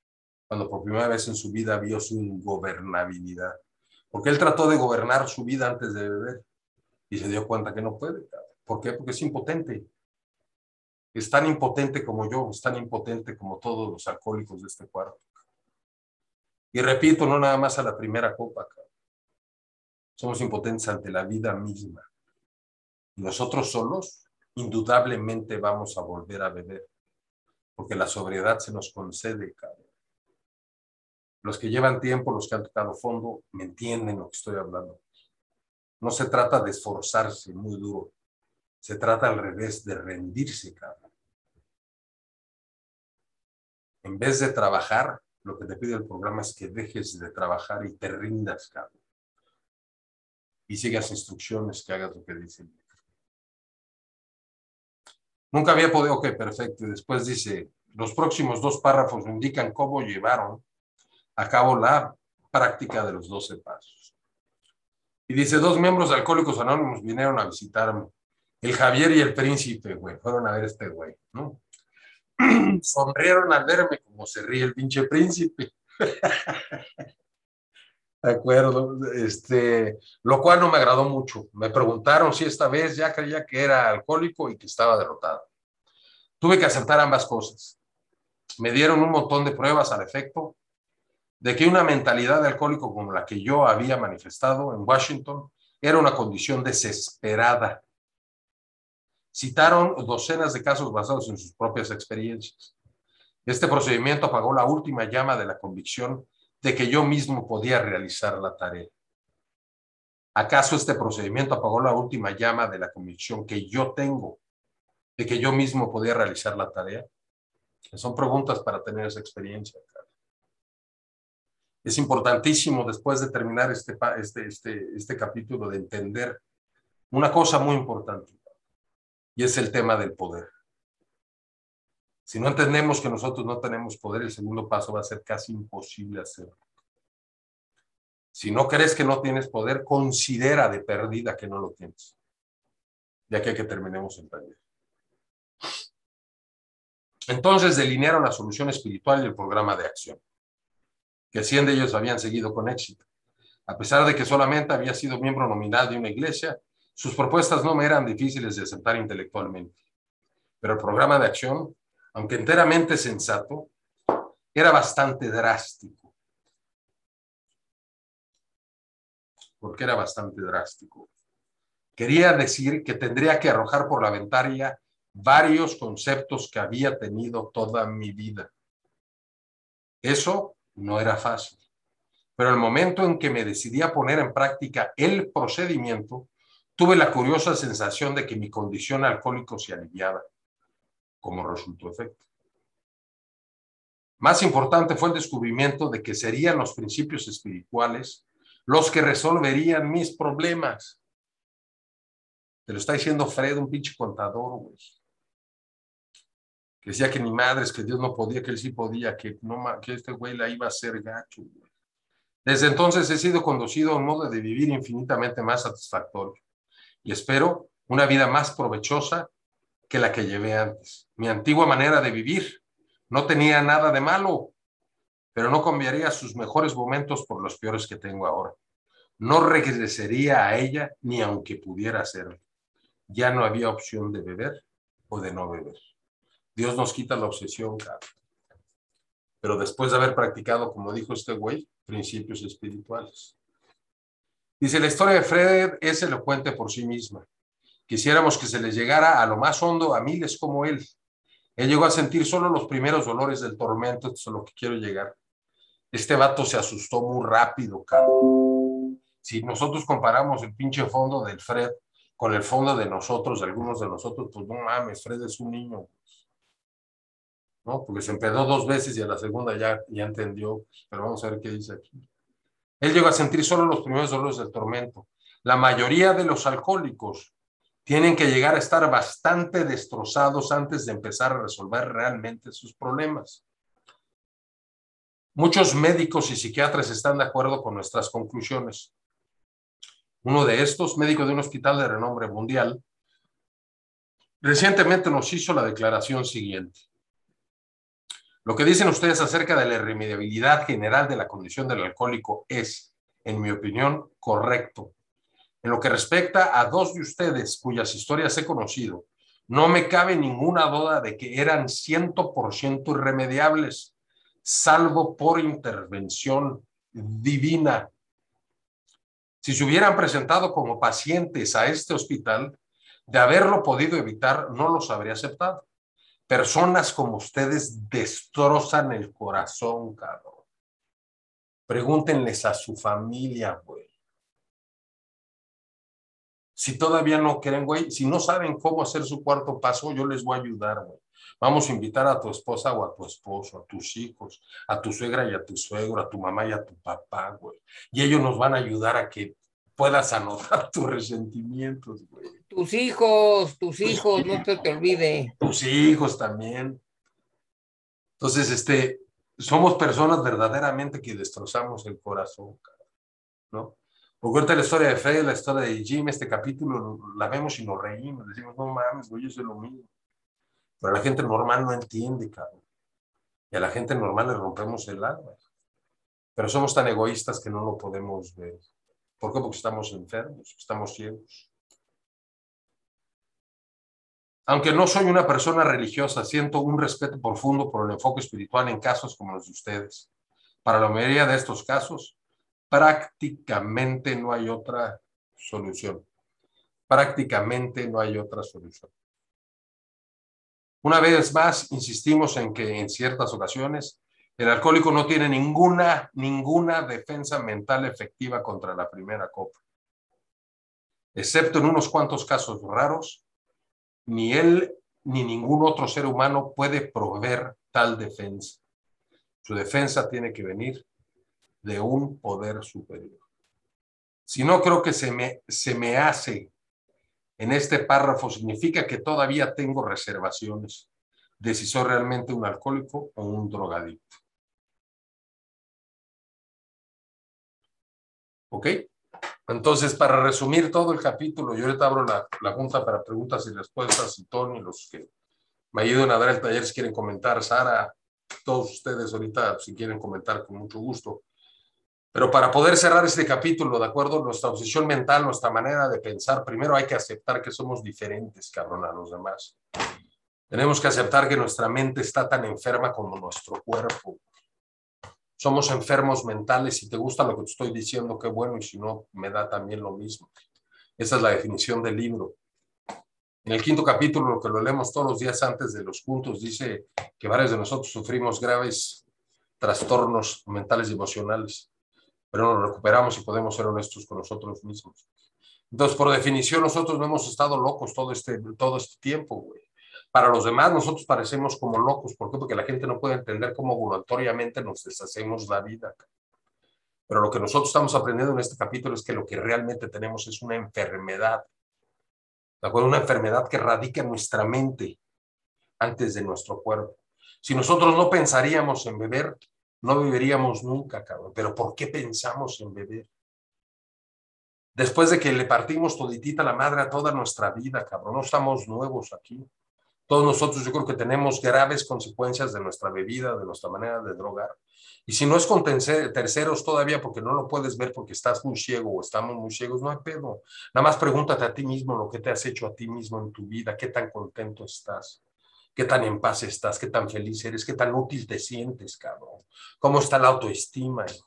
cuando por primera vez en su vida vio su ingobernabilidad. Porque él trató de gobernar su vida antes de beber y se dio cuenta que no puede. ¿Por qué? Porque es impotente. Es tan impotente como yo, es tan impotente como todos los alcohólicos de este cuarto. Y repito, no nada más a la primera copa. Somos impotentes ante la vida misma. Y nosotros solos, indudablemente vamos a volver a beber. Porque la sobriedad se nos concede, cabrón. Los que llevan tiempo, los que han tocado fondo, me entienden lo que estoy hablando. No se trata de esforzarse muy duro. Se trata al revés, de rendirse, cabrón. En vez de trabajar, lo que te pide el programa es que dejes de trabajar y te rindas, cabrón. Y sigas instrucciones, que hagas lo que dicen. Nunca había podido, ok, perfecto. Y después dice, los próximos 2 párrafos indican cómo llevaron a cabo la práctica de los 12 pasos. Y dice, 2 miembros de Alcohólicos Anónimos vinieron a visitarme. El Javier y el Príncipe, güey, fueron a ver a este güey, ¿no? Sonrieron al verme como se ríe el pinche príncipe. De acuerdo, lo cual no me agradó mucho. Me preguntaron si esta vez ya creía que era alcohólico y que estaba derrotado. Tuve que aceptar ambas cosas. Me dieron un montón de pruebas al efecto de que una mentalidad de alcohólico como la que yo había manifestado en Washington era una condición desesperada. Citaron docenas de casos basados en sus propias experiencias. Este procedimiento apagó la última llama de la convicción de que yo mismo podía realizar la tarea. ¿Acaso este procedimiento apagó la última llama de la convicción que yo tengo de que yo mismo podía realizar la tarea? Son preguntas para tener esa experiencia. Es importantísimo, después de terminar este capítulo, de entender una cosa muy importante, y es el tema del poder. Si no entendemos que nosotros no tenemos poder, el segundo paso va a ser casi imposible hacerlo. Si no crees que no tienes poder, considera de perdida que no lo tienes. De aquí a que terminemos en taller. Entonces delinearon la solución espiritual y el programa de acción, que 100 de ellos habían seguido con éxito. A pesar de que solamente había sido miembro nominal de una iglesia, sus propuestas no me eran difíciles de aceptar intelectualmente. Pero el programa de acción, aunque enteramente sensato, era bastante drástico. ¿Por qué era bastante drástico? Quería decir que tendría que arrojar por la ventana varios conceptos que había tenido toda mi vida. Eso no era fácil. Pero el momento en que me decidí a poner en práctica el procedimiento, tuve la curiosa sensación de que mi condición alcohólica se aliviaba, como resultó efecto. Más importante fue el descubrimiento de que serían los principios espirituales los que resolverían mis problemas. Te lo está diciendo Fred, un pinche contador, güey. Que decía que ni madres, que Dios no podía, que él sí podía, que este güey la iba a hacer gacho, güey. Desde entonces he sido conducido a un modo de vivir infinitamente más satisfactorio y espero una vida más provechosa que la que llevé antes. Mi antigua manera de vivir no tenía nada de malo, pero no cambiaría sus mejores momentos por los peores que tengo ahora. No regresaría a ella ni aunque pudiera hacerlo. Ya no había opción de beber o de no beber. Dios nos quita la obsesión, cabrón. Pero después de haber practicado, como dijo este güey, principios espirituales. Dice, la historia de Fred es elocuente por sí misma. Quisiéramos que se les llegara a lo más hondo a miles como él. Él llegó a sentir solo los primeros dolores del tormento, esto es a lo que quiero llegar. Este vato se asustó muy rápido, cabrón. Si nosotros comparamos el pinche fondo del Fred con el fondo de nosotros, algunos de nosotros, pues no mames, Fred es un niño. ¿No? Porque se empedó 2 veces y a la segunda ya entendió, pero vamos a ver qué dice aquí. Él llegó a sentir solo los primeros dolores del tormento. La mayoría de los alcohólicos tienen que llegar a estar bastante destrozados antes de empezar a resolver realmente sus problemas. Muchos médicos y psiquiatras están de acuerdo con nuestras conclusiones. Uno de estos, médico de un hospital de renombre mundial, recientemente nos hizo la declaración siguiente. Lo que dicen ustedes acerca de la irremediabilidad general de la condición del alcohólico es, en mi opinión, correcto. En lo que respecta a dos de ustedes cuyas historias he conocido, no me cabe ninguna duda de que eran 100% irremediables, salvo por intervención divina. Si se hubieran presentado como pacientes a este hospital, de haberlo podido evitar, no los habría aceptado. Personas como ustedes destrozan el corazón, cabrón. Pregúntenles a su familia, güey. Si todavía no creen, güey, si no saben cómo hacer su cuarto paso, yo les voy a ayudar, güey. Vamos a invitar a tu esposa o a tu esposo, a tus hijos, a tu suegra y a tu suegro, a tu mamá y a tu papá, güey. Y ellos nos van a ayudar a que puedas anotar tus resentimientos, güey. Tus hijos, no se te olvide. Tus hijos también. Entonces, somos personas verdaderamente que destrozamos el corazón, ¿no? Porque ahorita la historia de Fred, la historia de Jim, este capítulo, la vemos y nos reímos, decimos, no mames, güey, yo soy lo mismo. Pero la gente normal no entiende, cabrón. Y a la gente normal le rompemos el alma. Pero somos tan egoístas que no lo podemos ver. ¿Por qué? Porque estamos enfermos, estamos ciegos. Aunque no soy una persona religiosa, siento un respeto profundo por el enfoque espiritual en casos como los de ustedes. Para la mayoría de estos casos, prácticamente no hay otra solución. Prácticamente no hay otra solución. Una vez más, insistimos en que en ciertas ocasiones el alcohólico no tiene ninguna defensa mental efectiva contra la primera copa. Excepto en unos cuantos casos raros, ni él ni ningún otro ser humano puede proveer tal defensa. Su defensa tiene que venir de un poder superior. Si no creo que se me hace en este párrafo, significa que todavía tengo reservaciones de si soy realmente un alcohólico o un drogadicto. ¿Ok? Entonces, para resumir todo el capítulo, yo ahorita abro la junta para preguntas y respuestas, y Tony, los que me ayuden a dar el taller, si quieren comentar, Sara, todos ustedes ahorita, si quieren comentar, con mucho gusto. Pero para poder cerrar este capítulo, de acuerdo a nuestra obsesión mental, nuestra manera de pensar, primero hay que aceptar que somos diferentes, cabrón, a los demás. Tenemos que aceptar que nuestra mente está tan enferma como nuestro cuerpo. Somos enfermos mentales. Si te gusta lo que te estoy diciendo, qué bueno, y si no, me da también lo mismo. Esa es la definición del libro. En el 5º capítulo, lo que lo leemos todos los días antes de los puntos, dice que varios de nosotros sufrimos graves trastornos mentales y emocionales, pero nos recuperamos y podemos ser honestos con nosotros mismos. Entonces, por definición, nosotros no hemos estado locos todo este tiempo, güey. Para los demás, nosotros parecemos como locos. ¿Por qué? Porque la gente no puede entender cómo voluntariamente nos deshacemos la vida. Pero lo que nosotros estamos aprendiendo en este capítulo es que lo que realmente tenemos es una enfermedad. ¿De acuerdo? Una enfermedad que radica en nuestra mente antes de nuestro cuerpo. Si nosotros no pensaríamos en beber, no beberíamos nunca, cabrón. Pero ¿por qué pensamos en beber? Después de que le partimos toditita la madre a toda nuestra vida, cabrón. No estamos nuevos aquí. Todos nosotros yo creo que tenemos graves consecuencias de nuestra bebida, de nuestra manera de drogar. Y si no es con terceros todavía porque no lo puedes ver porque estás muy ciego o estamos muy ciegos, no hay pedo. Nada más pregúntate a ti mismo lo que te has hecho a ti mismo en tu vida, qué tan contento estás, qué tan en paz estás, qué tan feliz eres, qué tan útil te sientes, cabrón. ¿Cómo está la autoestima? ¿De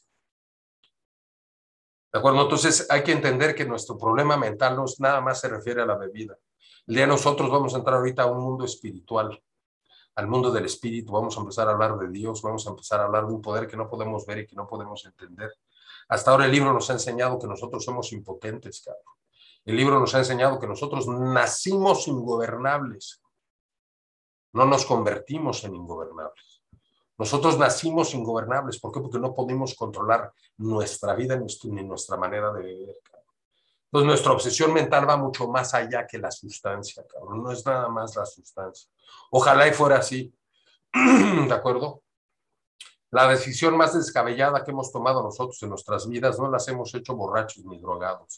acuerdo? Entonces hay que entender que nuestro problema mental no es nada más se refiere a la bebida. El día nosotros vamos a entrar ahorita a un mundo espiritual, al mundo del espíritu, vamos a empezar a hablar de Dios, vamos a empezar a hablar de un poder que no podemos ver y que no podemos entender. Hasta ahora el libro nos ha enseñado que nosotros somos impotentes, cabrón. El libro nos ha enseñado que nosotros nacimos ingobernables, no nos convertimos en ingobernables. Nosotros nacimos ingobernables, ¿por qué? Porque no podemos controlar nuestra vida ni nuestra manera de vivir, cabrón. Entonces, nuestra obsesión mental va mucho más allá que la sustancia, cabrón. No es nada más la sustancia. Ojalá y fuera así. ¿De acuerdo? La decisión más descabellada que hemos tomado nosotros en nuestras vidas no las hemos hecho borrachos ni drogados.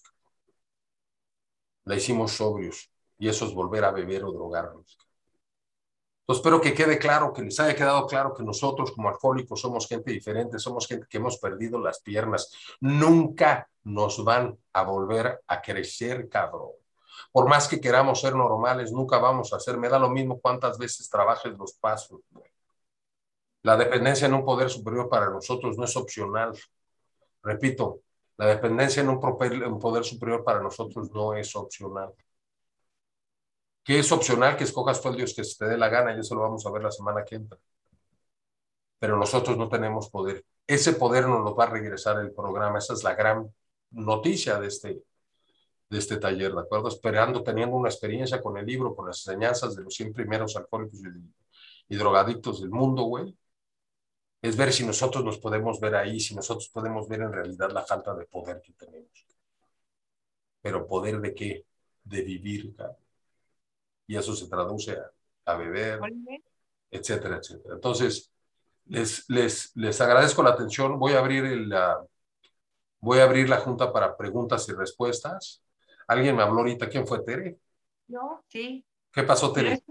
La hicimos sobrios. Y eso es volver a beber o drogarnos. Entonces, espero que quede claro, que les haya quedado claro que nosotros como alcohólicos somos gente diferente, somos gente que hemos perdido las piernas. Nunca nos van a volver a crecer, cabrón. Por más que queramos ser normales, nunca vamos a hacer. Me da lo mismo cuántas veces trabajes los pasos, güey. La dependencia en un poder superior para nosotros no es opcional. Repito, la dependencia en un poder superior para nosotros no es opcional. ¿Qué es opcional? Que escojas tú el Dios que se te dé la gana, y eso lo vamos a ver la semana que entra. Pero nosotros no tenemos poder. Ese poder nos lo va a regresar el programa. Esa es la gran noticia de este taller, ¿de acuerdo? Esperando, teniendo una experiencia con el libro, con las enseñanzas de los 100 primeros alcohólicos y drogadictos del mundo, güey. Es ver si nosotros nos podemos ver ahí, si nosotros podemos ver en realidad la falta de poder que tenemos. ¿Pero poder de qué? De vivir, cabrón. Y eso se traduce a beber, etcétera, etcétera. Entonces, les agradezco la atención. Voy a abrir la junta para preguntas y respuestas. ¿Alguien me habló ahorita? ¿Quién fue, Tere? Yo, sí. ¿Qué pasó, Pero Tere?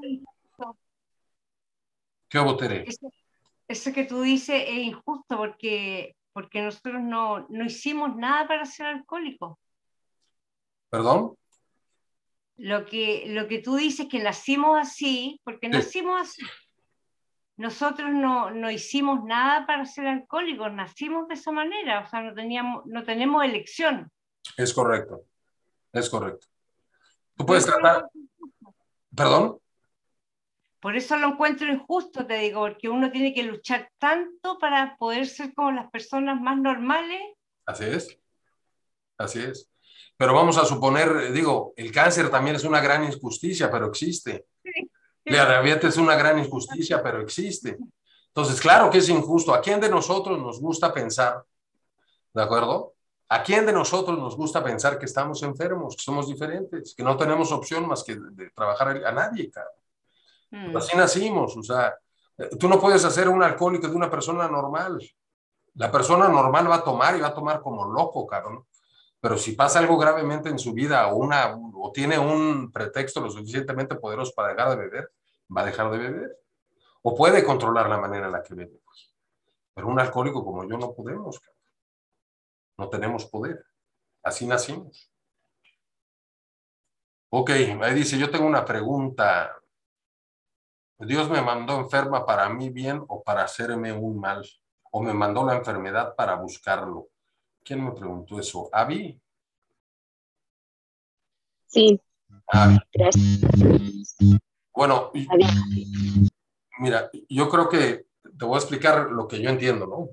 ¿Qué hubo, Tere? Eso que tú dices es injusto porque nosotros no hicimos nada para ser alcohólicos. ¿Perdón? Lo que tú dices que nacimos así, porque nacimos así. Nosotros no hicimos nada para ser alcohólicos, nacimos de esa manera, o sea, no tenemos elección. Es correcto, es correcto. Tú puedes tratar... ¿Perdón? Por eso lo encuentro injusto, te digo, porque uno tiene que luchar tanto para poder ser como las personas más normales. Así es, así es. Pero vamos a suponer, digo, el cáncer también es una gran injusticia, pero existe. Sí. La diabetes es una gran injusticia, pero existe. Entonces, claro que es injusto. ¿A quién de nosotros nos gusta pensar? ¿De acuerdo? ¿A quién de nosotros nos gusta pensar que estamos enfermos, que somos diferentes, que no tenemos opción más que de trabajar a nadie, cara? Pues así nacimos, o sea, tú no puedes hacer un alcohólico de una persona normal. La persona normal va a tomar y va a tomar como loco, cabrón. Pero si pasa algo gravemente en su vida o tiene un pretexto lo suficientemente poderoso para dejar de beber, va a dejar de beber. O puede controlar la manera en la que bebe. Pero un alcohólico como yo no podemos, cabrón. No tenemos poder. Así nacimos. Ok, ahí dice, yo tengo una pregunta. ¿Dios me mandó enferma para mí bien o para hacerme un mal? ¿O me mandó la enfermedad para buscarlo? ¿Quién me preguntó eso? ¿Abby? Sí. Abby. Gracias. Bueno, mira, yo creo que te voy a explicar lo que yo entiendo, ¿no?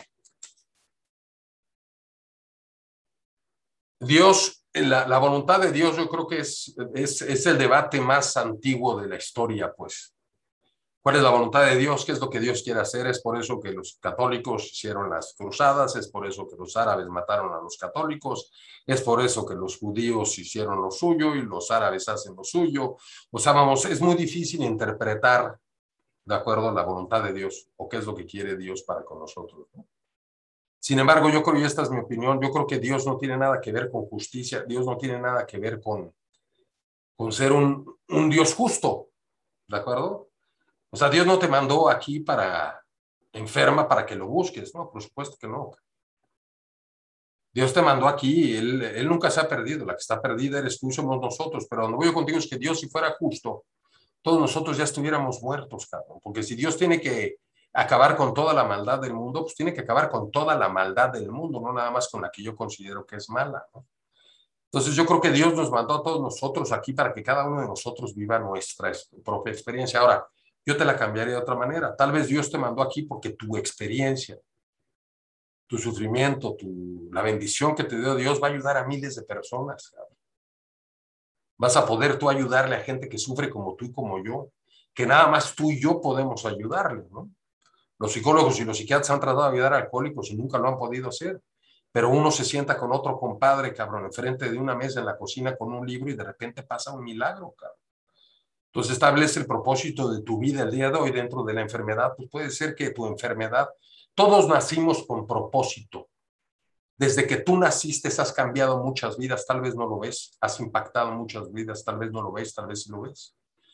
Dios, la voluntad de Dios, yo creo que es el debate más antiguo de la historia, pues. ¿Cuál es la voluntad de Dios? ¿Qué es lo que Dios quiere hacer? Es por eso que los católicos hicieron las cruzadas, es por eso que los árabes mataron a los católicos, es por eso que los judíos hicieron lo suyo y los árabes hacen lo suyo. O sea, vamos, es muy difícil interpretar de acuerdo a la voluntad de Dios o qué es lo que quiere Dios para con nosotros, ¿no? Sin embargo, yo creo, y esta es mi opinión, yo creo que Dios no tiene nada que ver con justicia, Dios no tiene nada que ver con ser un Dios justo, ¿de acuerdo? O sea, Dios no te mandó aquí para enferma para que lo busques, ¿no? Por supuesto que no. Dios te mandó aquí, él nunca se ha perdido, la que está perdida eres tú, somos nosotros, pero donde voy contigo es que Dios, si fuera justo, todos nosotros ya estuviéramos muertos, cabrón, porque si Dios tiene que acabar con toda la maldad del mundo, pues tiene que acabar con toda la maldad del mundo, no nada más con la que yo considero que es mala, ¿no? Entonces yo creo que Dios nos mandó a todos nosotros aquí para que cada uno de nosotros viva nuestra propia experiencia. Ahora, yo te la cambiaría de otra manera. Tal vez Dios te mandó aquí porque tu experiencia, tu sufrimiento, la bendición que te dio Dios va a ayudar a miles de personas, cabrón. Vas a poder tú ayudarle a gente que sufre como tú y como yo, que nada más tú y yo podemos ayudarle, ¿no? Los psicólogos y los psiquiatras han tratado de ayudar a alcohólicos y nunca lo han podido hacer. Pero uno se sienta con otro compadre, cabrón, enfrente de una mesa en la cocina con un libro y de repente pasa un milagro, cabrón. Entonces establece el propósito de tu vida el día de hoy dentro de la enfermedad. Pues puede ser que tu enfermedad, todos nacimos con propósito. Desde que tú naciste has cambiado muchas vidas, tal vez no lo ves. Has impactado muchas vidas, tal vez no lo ves, tal vez sí lo ves.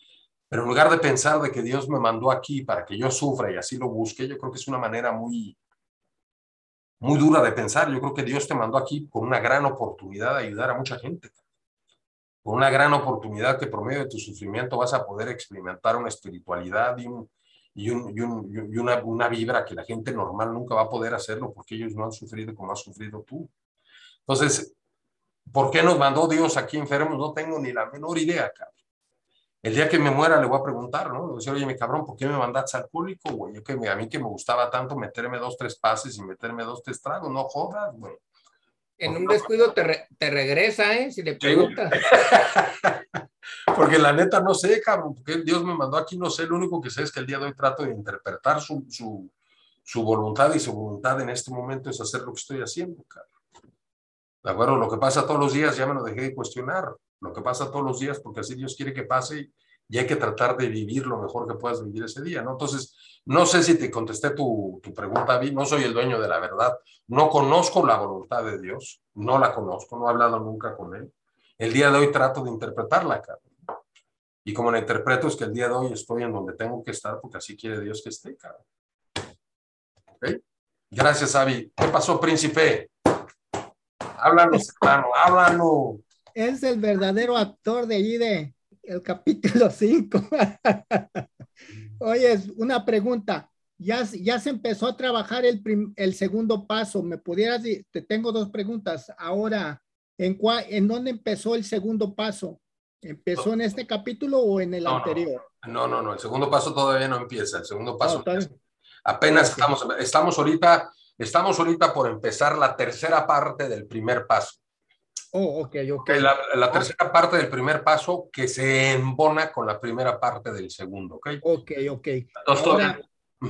Pero en lugar de pensar de que Dios me mandó aquí para que yo sufra y así lo busque, yo creo que es una manera muy dura de pensar. Yo creo que Dios te mandó aquí con una gran oportunidad de ayudar a mucha gente. Con una gran oportunidad que por medio de tu sufrimiento vas a poder experimentar una espiritualidad y una vibra que la gente normal nunca va a poder hacerlo porque ellos no han sufrido como has sufrido tú. Entonces, ¿por qué nos mandó Dios aquí enfermos? No tengo ni la menor idea, cabrón. El día que me muera le voy a preguntar, ¿no? Le voy a decir, oye, mi cabrón, ¿por qué me mandaste alcohólico, güey? A mí que me gustaba tanto meterme 2, 3 pases y meterme 2, 3 tragos, no jodas, güey. En un descuido te regresa, ¿eh? Si le preguntas. Porque la neta no sé, cabrón, porque Dios me mandó aquí, no sé, lo único que sé es que el día de hoy trato de interpretar su voluntad, y su voluntad en este momento es hacer lo que estoy haciendo, cabrón. ¿De acuerdo? Lo que pasa todos los días ya me lo dejé de cuestionar. Lo que pasa todos los días porque así Dios quiere que pase y hay que tratar de vivir lo mejor que puedas vivir ese día, ¿no? Entonces, no sé si te contesté tu pregunta, Vi. No soy el dueño de la verdad. No conozco la voluntad de Dios. No la conozco. No he hablado nunca con Él. El día de hoy trato de interpretarla, cabrón. Y como la interpreto es que el día de hoy estoy en donde tengo que estar porque así quiere Dios que esté, cabrón. ¿Okay? Gracias, Avi. ¿Qué pasó, príncipe? Háblanos, hermano, háblanos. Es el verdadero actor de allí de el capítulo 5. Oye, una pregunta. Ya se empezó a trabajar el segundo paso. ¿Me pudieras decir? Te tengo 2 preguntas. Ahora, ¿en dónde empezó el segundo paso? ¿Empezó en este capítulo o en el anterior? No. El segundo paso todavía no empieza. El segundo paso todavía. Apenas estamos ahorita por empezar la tercera parte del primer paso. Oh, ok. La tercera parte del primer paso que se embona con la primera parte del segundo, ¿ok? Ok. Entonces, ahora,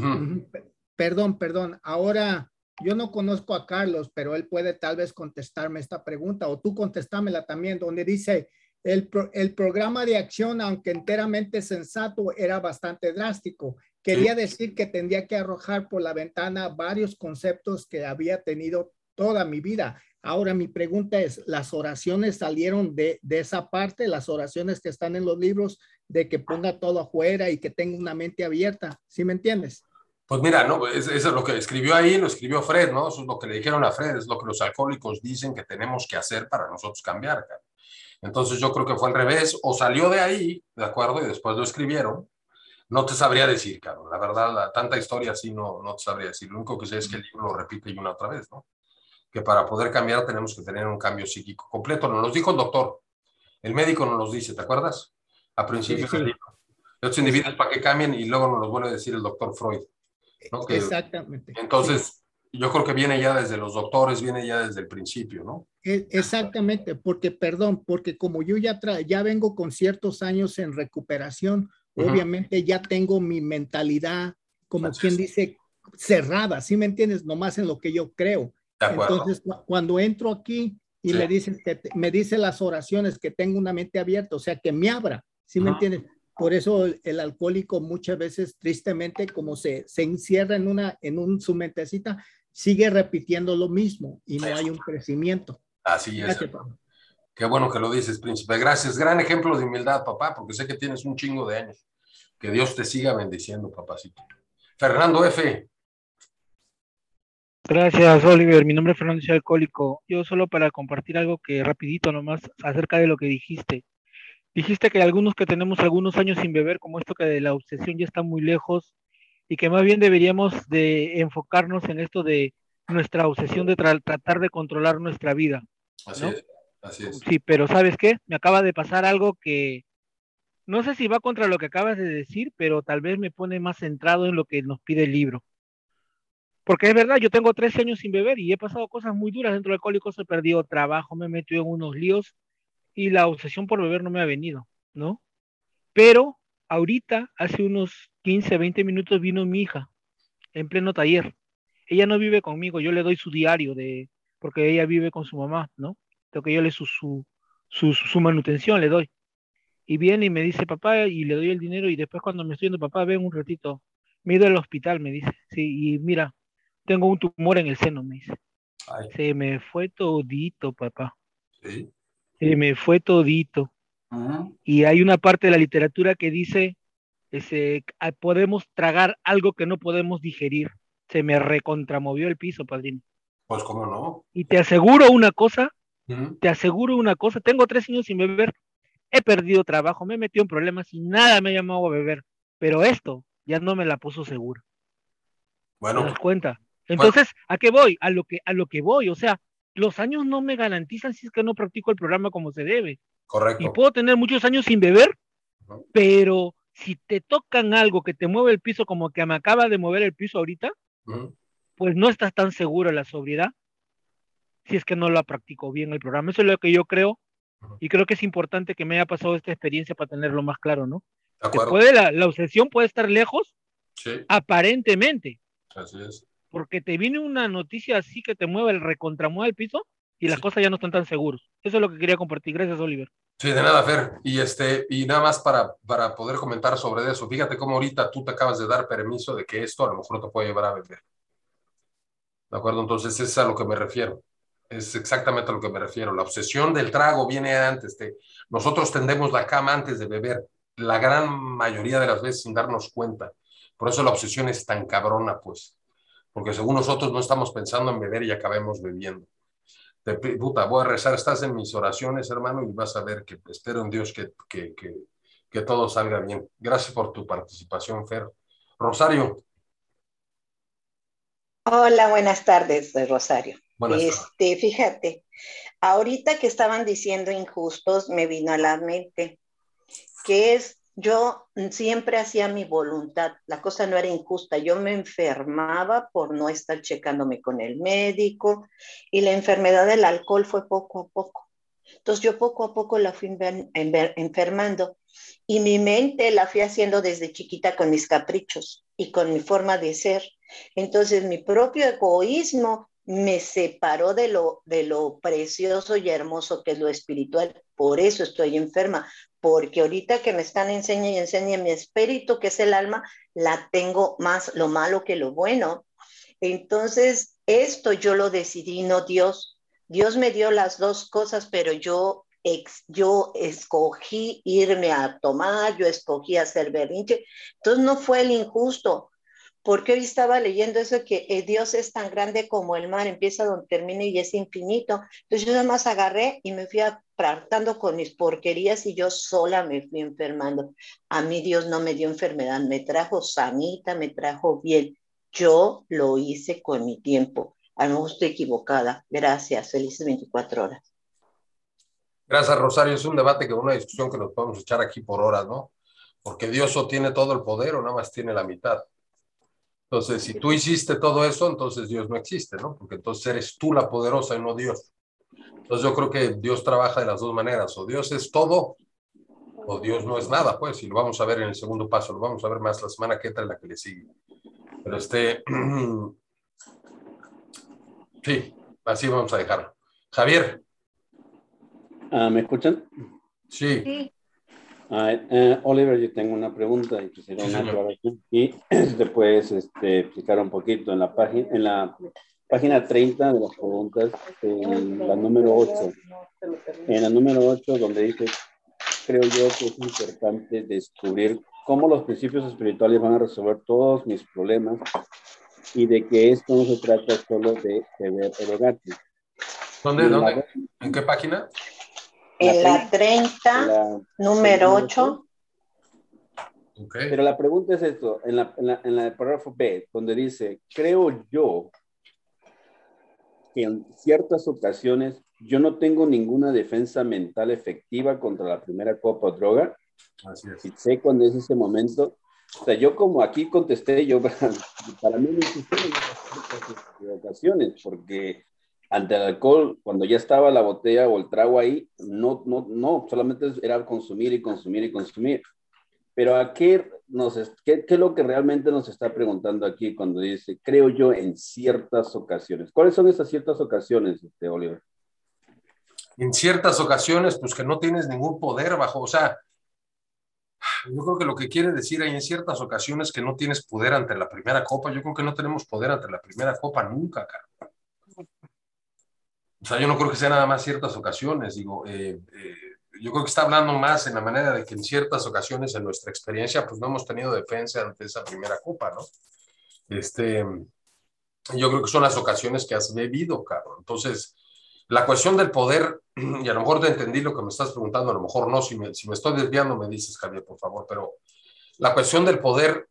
Perdón. Ahora, yo no conozco a Carlos, pero él puede tal vez contestarme esta pregunta, o tú contestámela también, donde dice, el programa de acción, aunque enteramente sensato, era bastante drástico. Quería decir que tendría que arrojar por la ventana varios conceptos que había tenido toda mi vida. Ahora mi pregunta es, ¿las oraciones salieron de esa parte, las oraciones que están en los libros, de que ponga todo afuera y que tenga una mente abierta? ¿Sí me entiendes? Pues mira, no, eso es lo que escribió ahí, lo escribió Fred, ¿no? Eso es lo que le dijeron a Fred, es lo que los alcohólicos dicen que tenemos que hacer para nosotros cambiar, cara. Entonces yo creo que fue al revés, o salió de ahí, ¿de acuerdo? Y después lo escribieron. No te sabría decir, cabrón. La verdad, tanta historia así no te sabría decir. Lo único que sé es que el libro lo repite y una otra vez, ¿no? Que para poder cambiar tenemos que tener un cambio psíquico completo. Nos lo dijo el doctor. El médico nos los dice, ¿te acuerdas? A principios del libro. Estos individuos para que cambien y luego nos los vuelve a decir el doctor Freud, ¿no? Exactamente. Entonces, yo creo que viene ya desde los doctores, viene ya desde el principio, ¿no? Exactamente, porque como yo ya vengo con ciertos años en recuperación, obviamente ya tengo mi mentalidad, como quien dice, cerrada, ¿sí me entiendes? Nomás en lo que yo creo. Entonces, cuando entro aquí y me dicen las oraciones que tengo una mente abierta, o sea, que me abra, ¿sí me entiendes? Por eso el alcohólico muchas veces, tristemente, como se encierra en su mentecita, sigue repitiendo lo mismo y no hay un crecimiento. Así es. Qué bueno que lo dices, príncipe. Gracias. Gran ejemplo de humildad, papá, porque sé que tienes un chingo de años. Que Dios te siga bendiciendo, papacito. Fernando F. Gracias, Oliver. Mi nombre es Fernando, soy alcohólico. Yo solo para compartir algo que rapidito nomás acerca de lo que dijiste. Dijiste que algunos que tenemos algunos años sin beber, como esto que de la obsesión ya está muy lejos y que más bien deberíamos de enfocarnos en esto de nuestra obsesión de tratar de controlar nuestra vida, ¿no? Así es. Sí, pero ¿sabes qué? Me acaba de pasar algo que no sé si va contra lo que acabas de decir, pero tal vez me pone más centrado en lo que nos pide el libro. Porque es verdad, yo tengo 13 años sin beber y he pasado cosas muy duras dentro de Alcohólicos, he perdido trabajo, me he metido en unos líos y la obsesión por beber no me ha venido, ¿no? Pero ahorita, hace unos 15, 20 minutos vino mi hija en pleno taller. Ella no vive conmigo, yo le doy su diario porque ella vive con su mamá, ¿no? Tengo que yo le su manutención le doy. Y viene y me dice, papá, y le doy el dinero y después cuando me estoy yendo, papá, ven un ratito. Me he ido al hospital, me dice, sí, y mira, tengo un tumor en el seno, me dice. Ay. Se me fue todito, papá. ¿Sí? Se me fue todito. Y hay una parte de la literatura que dice podemos tragar algo que no podemos digerir. Se me recontramovió el piso, padrino. Pues cómo no. Y te aseguro una cosa, tengo 3 años sin beber, he perdido trabajo, me he metido en problemas y nada me ha llamado a beber, pero esto ya no me la puso seguro. Bueno. ¿Te das cuenta? Entonces, ¿a qué voy? A lo que voy, o sea, los años no me garantizan si es que no practico el programa como se debe. Correcto. Y puedo tener muchos años sin beber, pero si te tocan algo que te mueve el piso como que me acaba de mover el piso ahorita, pues no estás tan seguro de la sobriedad si es que no lo practico bien el programa. Eso es lo que yo creo, y creo que es importante que me haya pasado esta experiencia para tenerlo más claro, ¿no? La obsesión puede estar lejos, aparentemente. Así es. Porque te viene una noticia así que te mueve el recontramueve el piso y las cosas ya no están tan seguros. Eso es lo que quería compartir. Gracias, Oliver. Sí, de nada, Fer. Y nada más para poder comentar sobre eso. Fíjate cómo ahorita tú te acabas de dar permiso de que esto a lo mejor te puede llevar a beber. ¿De acuerdo? Entonces, es a lo que me refiero. Es exactamente a lo que me refiero. La obsesión del trago viene antes. Nosotros tendemos la cama antes de beber. La gran mayoría de las veces sin darnos cuenta. Por eso la obsesión es tan cabrona, pues. Porque según nosotros no estamos pensando en beber y acabemos bebiendo. Puta, voy a rezar, estás en mis oraciones, hermano, y vas a ver que espero en Dios que todo salga bien. Gracias por tu participación, Fer. Rosario. Hola, buenas tardes, Rosario. Buenas tardes. Fíjate, ahorita que estaban diciendo injustos, me vino a la mente que yo siempre hacía mi voluntad, la cosa no era injusta, yo me enfermaba por no estar checándome con el médico y la enfermedad del alcohol fue poco a poco. Entonces yo poco a poco la fui enfermando y mi mente la fui haciendo desde chiquita con mis caprichos y con mi forma de ser. Entonces mi propio egoísmo me separó de lo precioso y hermoso que es lo espiritual. Por eso estoy enferma, porque ahorita que me están enseñando y enseñan mi espíritu, que es el alma, la tengo más lo malo que lo bueno. Entonces, esto yo lo decidí, no Dios. Dios me dio las dos cosas, pero yo escogí irme a tomar, yo escogí hacer berrinche. Entonces, no fue el injusto, porque hoy estaba leyendo eso que Dios es tan grande como el mar, empieza donde termina y es infinito. Entonces yo nada más agarré y me fui apartando con mis porquerías y yo sola me fui enfermando. A mí Dios no me dio enfermedad, me trajo sanita, me trajo bien. Yo lo hice con mi tiempo. A lo mejor estoy equivocada. Gracias, felices 24 horas. Gracias, Rosario. Es un debate, una discusión que nos podemos echar aquí por horas, ¿no? Porque Dios o tiene todo el poder o nada más tiene la mitad. Entonces, si tú hiciste todo eso, entonces Dios no existe, ¿no? Porque entonces eres tú la poderosa y no Dios. Entonces yo creo que Dios trabaja de las dos maneras. O Dios es todo, o Dios no es nada, pues. Y lo vamos a ver en el segundo paso. Lo vamos a ver más la semana que entra, en la que le sigue. Pero sí, así vamos a dejarlo. Javier. ¿Me escuchan? Sí. Oliver, yo tengo una pregunta y quisiera una aclaración. Y te puedes explicar un poquito en la página 30 de las preguntas, en la número 8. En la número 8, donde dice, creo yo que es importante descubrir cómo los principios espirituales van a resolver todos mis problemas y de que esto no se trata solo de beber o drogarte. ¿Dónde? ¿En qué página? En la 30, número 8. Okay. Pero la pregunta es esto, en la párrafo B, donde dice, creo yo que en ciertas ocasiones yo no tengo ninguna defensa mental efectiva contra la primera copa o droga. Así es. Y sé cuando es ese momento. O sea, yo como aquí contesté, para mí no existieron esas ocasiones, porque ante el alcohol, cuando ya estaba la botella o el trago ahí, no, solamente era consumir y consumir y consumir. Pero ¿a qué es lo que realmente nos está preguntando aquí cuando dice, creo yo en ciertas ocasiones? ¿Cuáles son esas ciertas ocasiones, Oliver? En ciertas ocasiones, pues que no tienes ningún poder bajo, o sea, yo creo que lo que quiere decir ahí en ciertas ocasiones que no tienes poder ante la primera copa, yo creo que no tenemos poder ante la primera copa nunca, cara. O sea, yo no creo que sea nada más ciertas ocasiones, digo, yo creo que está hablando más en la manera de que en ciertas ocasiones en nuestra experiencia, pues no hemos tenido defensa ante esa primera copa, ¿no? Yo creo que son las ocasiones que has bebido, cabrón. Entonces, la cuestión del poder, y a lo mejor te entendí lo que me estás preguntando, a lo mejor no, si me estoy desviando me dices, Javier, por favor, pero la cuestión del poder,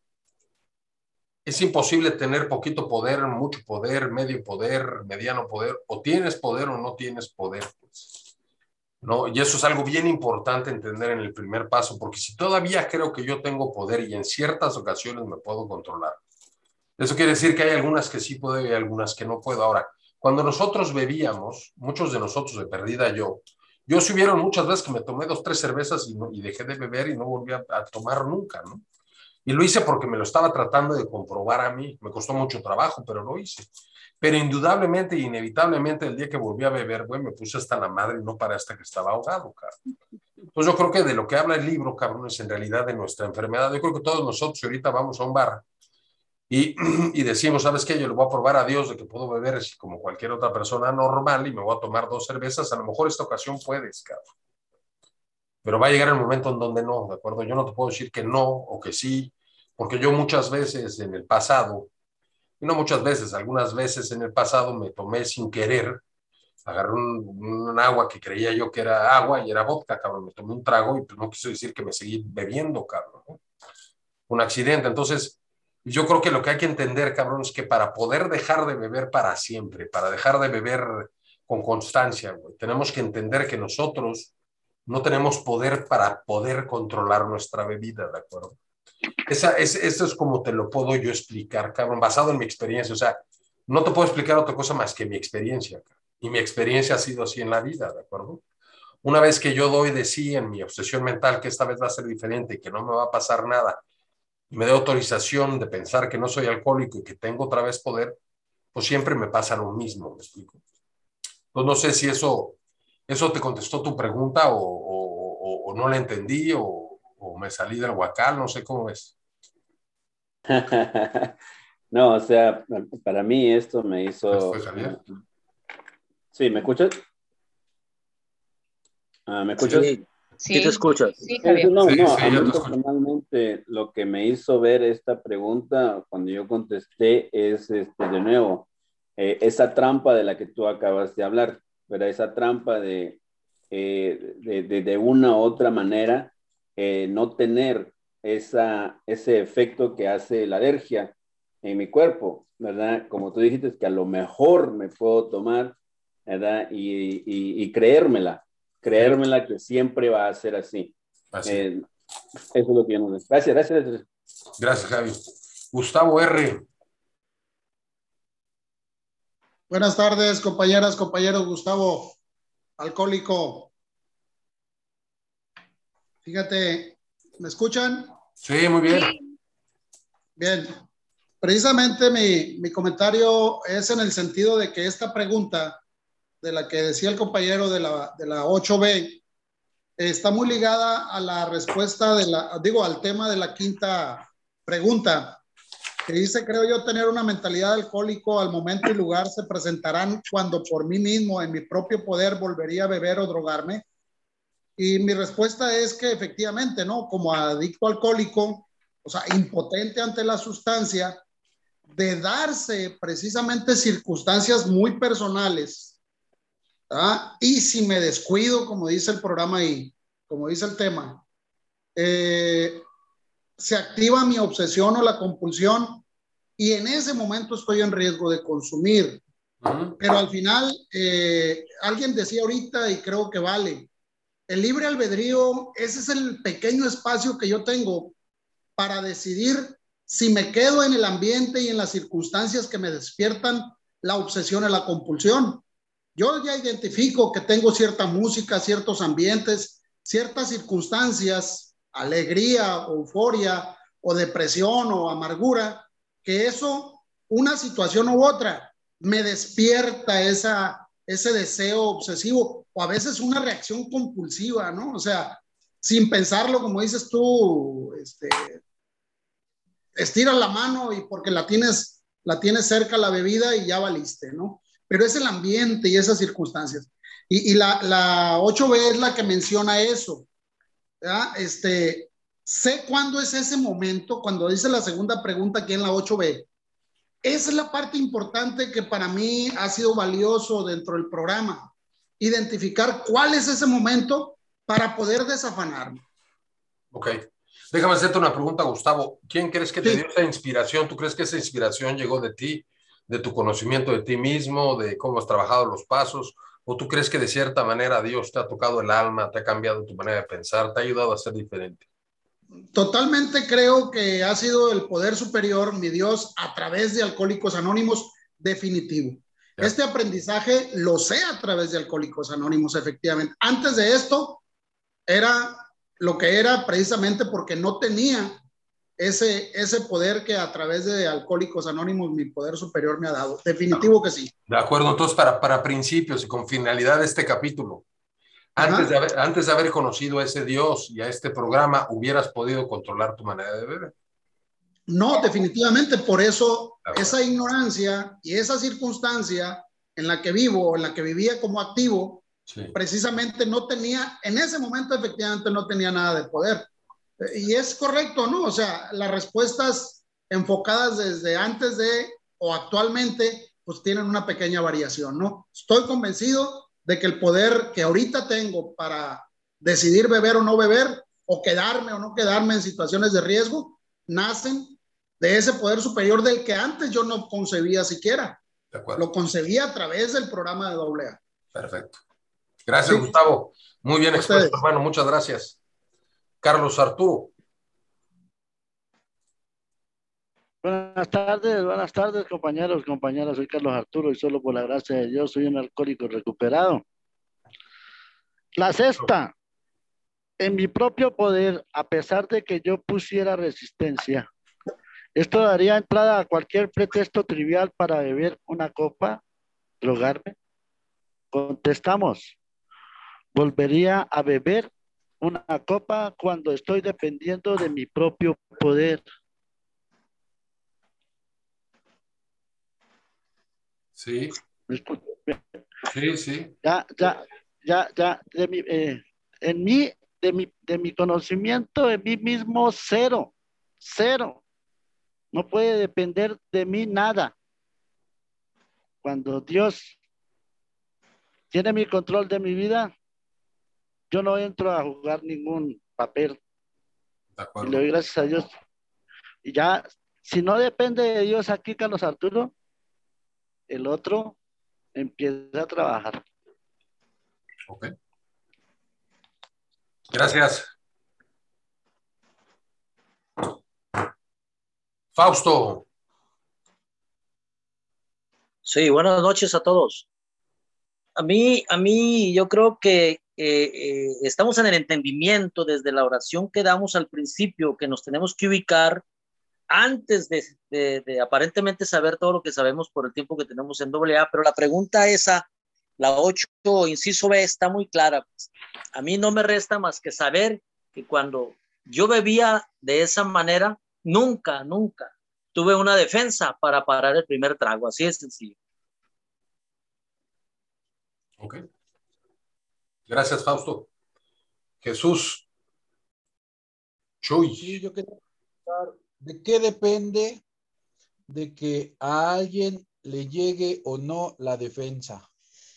es imposible tener poquito poder, mucho poder, medio poder, mediano poder, o tienes poder o no tienes poder, pues, ¿no? Y eso es algo bien importante entender en el primer paso, porque si todavía creo que yo tengo poder y en ciertas ocasiones me puedo controlar, eso quiere decir que hay algunas que sí puedo y algunas que no puedo. Ahora, cuando nosotros bebíamos, muchos de nosotros de perdida yo sí hubieron muchas veces que me tomé 2, 3 cervezas y dejé de beber y no volví a tomar nunca, ¿no? Y lo hice porque me lo estaba tratando de comprobar a mí. Me costó mucho trabajo, pero lo hice. Pero indudablemente e inevitablemente el día que volví a beber, güey, me puse hasta la madre y no paré hasta que estaba ahogado, cabrón. Entonces yo creo que de lo que habla el libro, cabrón, es en realidad de nuestra enfermedad. Yo creo que todos nosotros ahorita vamos a un bar y decimos, ¿sabes qué? Yo le voy a probar a Dios de que puedo beber así como cualquier otra persona normal y me voy a tomar 2 cervezas. A lo mejor esta ocasión puedes, cabrón. Pero va a llegar el momento en donde no, ¿de acuerdo? Yo no te puedo decir que no o que sí, porque yo muchas veces en el pasado, y no muchas veces, algunas veces en el pasado me tomé sin querer, agarré un agua que creía yo que era agua y era vodka, cabrón, me tomé un trago y pues no quiso decir que me seguí bebiendo, cabrón, ¿no? Un accidente. Entonces, yo creo que lo que hay que entender, cabrón, es que para poder dejar de beber para siempre, para dejar de beber con constancia, güey, tenemos que entender que nosotros no tenemos poder para poder controlar nuestra bebida, ¿de acuerdo? Eso es como te lo puedo yo explicar, cabrón, basado en mi experiencia. O sea, no te puedo explicar otra cosa más que mi experiencia, cabrón. Y mi experiencia ha sido así en la vida, ¿de acuerdo? Una vez que yo doy de sí en mi obsesión mental que esta vez va a ser diferente y que no me va a pasar nada, y me doy autorización de pensar que no soy alcohólico y que tengo otra vez poder, pues siempre me pasa lo mismo, ¿me explico? Entonces no sé si eso te contestó tu pregunta o no la entendí o me salí del huacal, no sé cómo es. No, o sea, para mí esto me hizo... ¿Fue Javier? Sí, ¿me escuchas? ¿Me escuchas? Sí, sí te escuchas. Sí, Javier. No, Sí, no, sí, a yo mí te escucho. personalmente lo que me hizo ver esta pregunta cuando yo contesté es, de nuevo, esa trampa de la que tú acabas de hablar, ¿verdad? Esa trampa de una u otra manera no tener ese efecto que hace la alergia en mi cuerpo, ¿verdad? Como tú dijiste, que a lo mejor me puedo tomar, ¿verdad? Y creérmela que siempre va a ser así. Así. Eso es lo que yo no sé. Gracias. Gracias, Javi. Gustavo R. Buenas tardes, compañeras, compañeros. Gustavo, alcohólico. Fíjate, ¿me escuchan? Sí, muy bien. Bien. Precisamente mi comentario es en el sentido de que esta pregunta de la que decía el compañero de la 8B está muy ligada a la respuesta al tema de la quinta pregunta, que dice, creo yo, tener una mentalidad de alcohólico al momento y lugar se presentarán cuando por mí mismo, en mi propio poder, volvería a beber o drogarme. Y mi respuesta es que efectivamente, ¿no? Como adicto alcohólico, o sea, impotente ante la sustancia, de darse precisamente circunstancias muy personales, ¿verdad? Y si me descuido, como dice el programa ahí, como dice el tema, se activa mi obsesión o la compulsión y en ese momento estoy en riesgo de consumir. Pero al final, alguien decía ahorita y creo que vale, el libre albedrío, ese es el pequeño espacio que yo tengo para decidir si me quedo en el ambiente y en las circunstancias que me despiertan la obsesión y la compulsión. Yo ya identifico que tengo cierta música, ciertos ambientes, ciertas circunstancias, alegría, euforia o depresión o amargura, que eso, una situación u otra, me despierta ese deseo obsesivo o a veces una reacción compulsiva, ¿no? O sea, sin pensarlo, como dices tú, estiras la mano y porque la tienes cerca la bebida y ya valiste, ¿no? Pero es el ambiente y esas circunstancias. Y la 8B es la que menciona eso. ¿Verdad? Sé cuándo es ese momento, cuando dice la segunda pregunta aquí en la 8B. Esa es la parte importante que para mí ha sido valioso dentro del programa. Identificar cuál es ese momento para poder desafanarme. Ok. Déjame hacerte una pregunta, Gustavo. ¿Quién crees que te dio esa inspiración? ¿Tú crees que esa inspiración llegó de ti, de tu conocimiento de ti mismo, de cómo has trabajado los pasos? ¿O tú crees que de cierta manera Dios te ha tocado el alma, te ha cambiado tu manera de pensar, te ha ayudado a ser diferente? Totalmente creo que ha sido el poder superior, mi Dios, a través de Alcohólicos Anónimos, definitivo. Ya. Este aprendizaje lo sé a través de Alcohólicos Anónimos, efectivamente. Antes de esto, era lo que era precisamente porque no tenía ese poder que a través de Alcohólicos Anónimos mi poder superior me ha dado. Definitivo que sí. De acuerdo, entonces para principios y con finalidad de este capítulo, antes de haber conocido a ese Dios y a este programa, ¿hubieras podido controlar tu manera de beber? No, definitivamente. Por eso esa ignorancia y esa circunstancia en la que vivo, en la que vivía como activo, sí, precisamente no tenía, en ese momento efectivamente no tenía nada de poder. Y es correcto, ¿no? O sea, las respuestas enfocadas desde antes de o actualmente, pues tienen una pequeña variación, ¿no? Estoy convencido de que el poder que ahorita tengo para decidir beber o no beber, o quedarme o no quedarme en situaciones de riesgo, nacen de ese poder superior del que antes yo no concebía siquiera. De acuerdo. Lo concebía a través del programa de AA. Perfecto. Gracias, sí, Gustavo. Muy bien expuesto, hermano. Muchas gracias. Carlos Arturo. Buenas tardes, compañeros, compañeras. Soy Carlos Arturo y solo por la gracia de Dios soy un alcohólico recuperado. La sexta, en mi propio poder, a pesar de que yo pusiera resistencia, esto daría entrada a cualquier pretexto trivial para beber una copa, drogarme. Contestamos, volvería a beber una copa cuando estoy dependiendo de mi propio poder. Sí. Sí, sí. De mi conocimiento de mí mismo, cero. No puede depender de mí nada. Cuando Dios tiene mi control de mi vida, yo no entro a jugar ningún papel. De acuerdo. Y le doy gracias a Dios. Y ya, si no depende de Dios aquí, Carlos Arturo, el otro empieza a trabajar. Ok. Gracias. Fausto. Sí, buenas noches a todos. A mí yo creo que estamos en el entendimiento desde la oración que damos al principio, que nos tenemos que ubicar antes de aparentemente saber todo lo que sabemos por el tiempo que tenemos en AA, pero la pregunta esa, la 8, inciso B, está muy clara. A mí no me resta más que saber que cuando yo bebía de esa manera, nunca tuve una defensa para parar el primer trago, así de sencillo. Ok. Gracias, Fausto. Jesús. Chuy. Sí, yo quería preguntar, ¿de qué depende de que a alguien le llegue o no la defensa?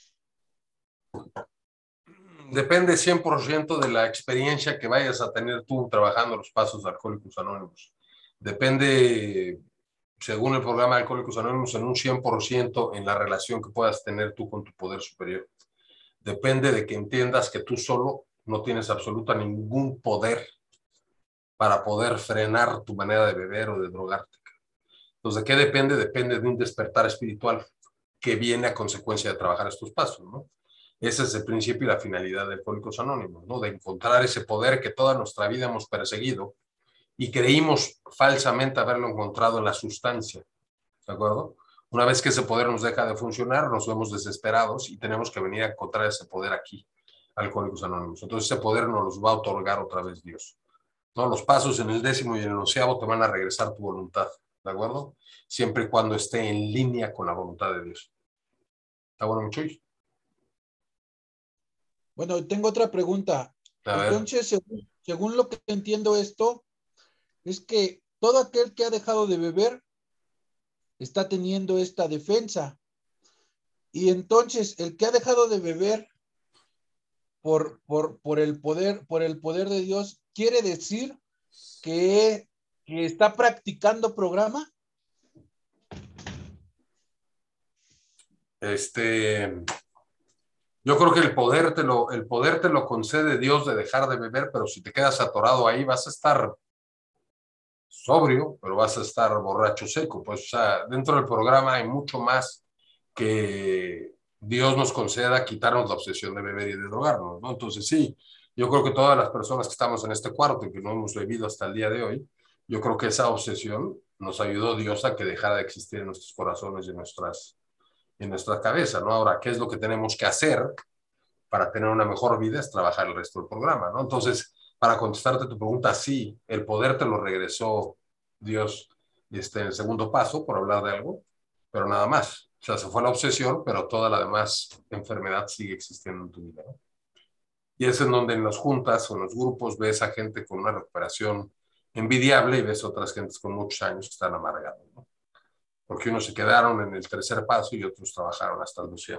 Depende 100% de la experiencia que vayas a tener tú trabajando los pasos de Alcohólicos Anónimos. Depende, según el programa de Alcohólicos Anónimos, en un 100% en la relación que puedas tener tú con tu poder superior. Depende de que entiendas que tú solo no tienes absoluta ningún poder para poder frenar tu manera de beber o de drogarte. Entonces, ¿de qué depende? Depende de un despertar espiritual que viene a consecuencia de trabajar estos pasos, ¿no? Ese es el principio y la finalidad de Alcohólicos Anónimos, ¿no? De encontrar ese poder que toda nuestra vida hemos perseguido y creímos falsamente haberlo encontrado en la sustancia, ¿de acuerdo? Una vez que ese poder nos deja de funcionar, nos vemos desesperados y tenemos que venir a encontrar ese poder aquí, Alcohólicos Anónimos. Entonces ese poder nos los va a otorgar otra vez Dios. ¿No? Los pasos en el 10º y en el 11º te van a regresar tu voluntad, ¿de acuerdo? Siempre y cuando esté en línea con la voluntad de Dios. ¿Está bueno, muchachos? Bueno, tengo otra pregunta. A ver. Entonces, según lo que entiendo esto, es que todo aquel que ha dejado de beber está teniendo esta defensa. Y entonces, el que ha dejado de beber por el poder de Dios, ¿quiere decir que está practicando programa? Yo creo que el poder te lo concede Dios de dejar de beber, pero si te quedas atorado ahí vas a estar sobrio, pero vas a estar borracho seco. Pues, o sea, dentro del programa hay mucho más que Dios nos conceda quitarnos la obsesión de beber y de drogarnos, ¿no? Entonces sí, yo creo que todas las personas que estamos en este cuarto y que no hemos bebido hasta el día de hoy, yo creo que esa obsesión nos ayudó Dios a que dejara de existir en nuestros corazones y en nuestra cabeza, ¿no? Ahora, ¿qué es lo que tenemos que hacer para tener una mejor vida? Es trabajar el resto del programa, ¿no? Entonces, para contestarte tu pregunta, sí, el poder te lo regresó Dios en el segundo paso, por hablar de algo, pero nada más. O sea, se fue la obsesión, pero toda la demás enfermedad sigue existiendo en tu vida, ¿no? Y es en donde en las juntas o en los grupos ves a gente con una recuperación envidiable y ves otras gentes con muchos años que están amargados, ¿no? Porque unos se quedaron en el tercer paso y otros trabajaron hasta el 12.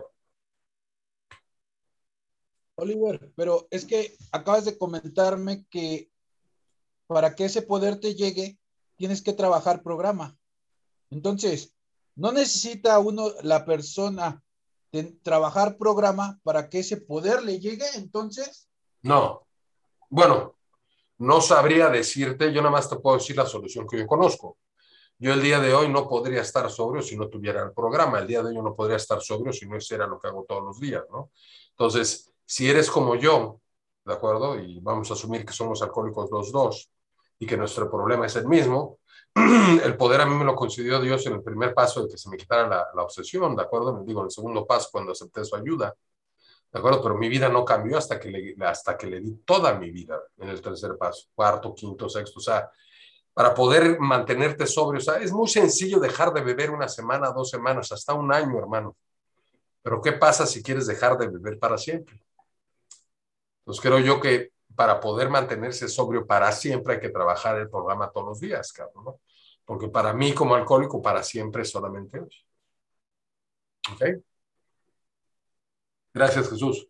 Oliver, pero es que acabas de comentarme que para que ese poder te llegue, tienes que trabajar programa. Entonces, no necesita la persona trabajar programa para que ese poder le llegue, entonces. No. Bueno, no sabría decirte, yo nada más te puedo decir la solución que yo conozco. Yo el día de hoy no podría estar sobrio si no tuviera el programa. El día de hoy yo no podría estar sobrio si no hiciera lo que hago todos los días, ¿no? Entonces, si eres como yo, ¿de acuerdo? Y vamos a asumir que somos alcohólicos los dos y que nuestro problema es el mismo, el poder a mí me lo concedió Dios en el primer paso de que se me quitara la obsesión, ¿de acuerdo? Me digo, en el segundo paso cuando acepté su ayuda, ¿de acuerdo? Pero mi vida no cambió hasta que le di toda mi vida en el tercer paso, cuarto, quinto, sexto, o sea, para poder mantenerte sobrio. O sea, es muy sencillo dejar de beber una semana, 2 semanas, hasta un año, hermano. Pero ¿qué pasa si quieres dejar de beber para siempre? Entonces creo yo que para poder mantenerse sobrio para siempre hay que trabajar el programa todos los días, cabrón, ¿no? Porque para mí como alcohólico para siempre es solamente hoy. ¿Ok? Gracias, Jesús.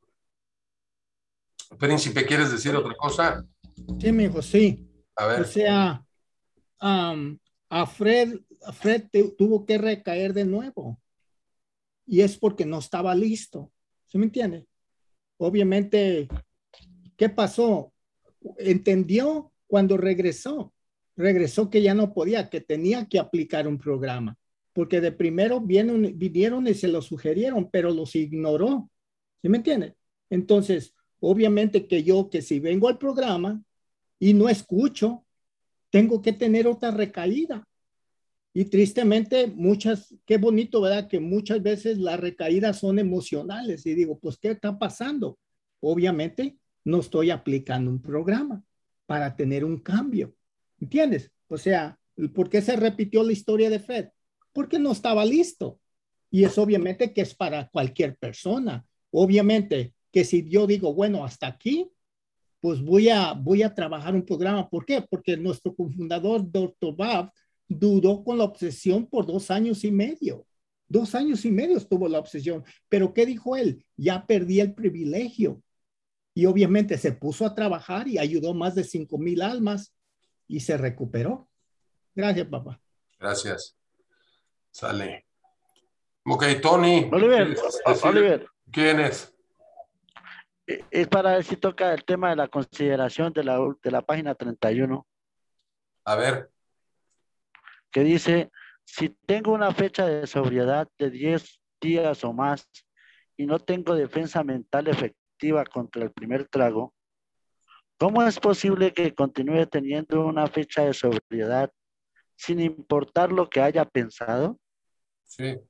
Príncipe, ¿quieres decir otra cosa? Sí, mi hijo, sí. A ver. O sea, a Fred tuvo que recaer de nuevo. Y es porque no estaba listo. ¿Sí me entiende? Obviamente, ¿qué pasó? Entendió cuando regresó. Regresó que ya no podía, que tenía que aplicar un programa. Porque de primero vinieron y se lo sugirieron, pero los ignoró. ¿Sí me entiende? Entonces, obviamente que si vengo al programa y no escucho, tengo que tener otra recaída. Y tristemente, qué bonito, ¿verdad? Que muchas veces las recaídas son emocionales. Y digo, pues, ¿qué está pasando? Obviamente, no estoy aplicando un programa para tener un cambio. ¿Entiendes? O sea, ¿por qué se repitió la historia de Fred? Porque no estaba listo. Y es obviamente que es para cualquier persona. Obviamente que si yo digo, bueno, hasta aquí, pues voy a trabajar un programa. ¿Por qué? Porque nuestro cofundador, Dr. Bob, duró con la obsesión por 2 años y medio. 2 años y medio estuvo la obsesión. Pero ¿qué dijo él? Ya perdí el privilegio. Y obviamente se puso a trabajar y ayudó más de 5,000 almas y se recuperó. Gracias, papá. Gracias. Sale. Ok, Tony. Oliver. ¿Quién es? Es para ver si toca el tema de la consideración de la página 31. A ver. Que dice, si tengo una fecha de sobriedad de 10 días o más y no tengo defensa mental efectiva contra el primer trago, ¿cómo es posible que continúe teniendo una fecha de sobriedad sin importar lo que haya pensado? Sí.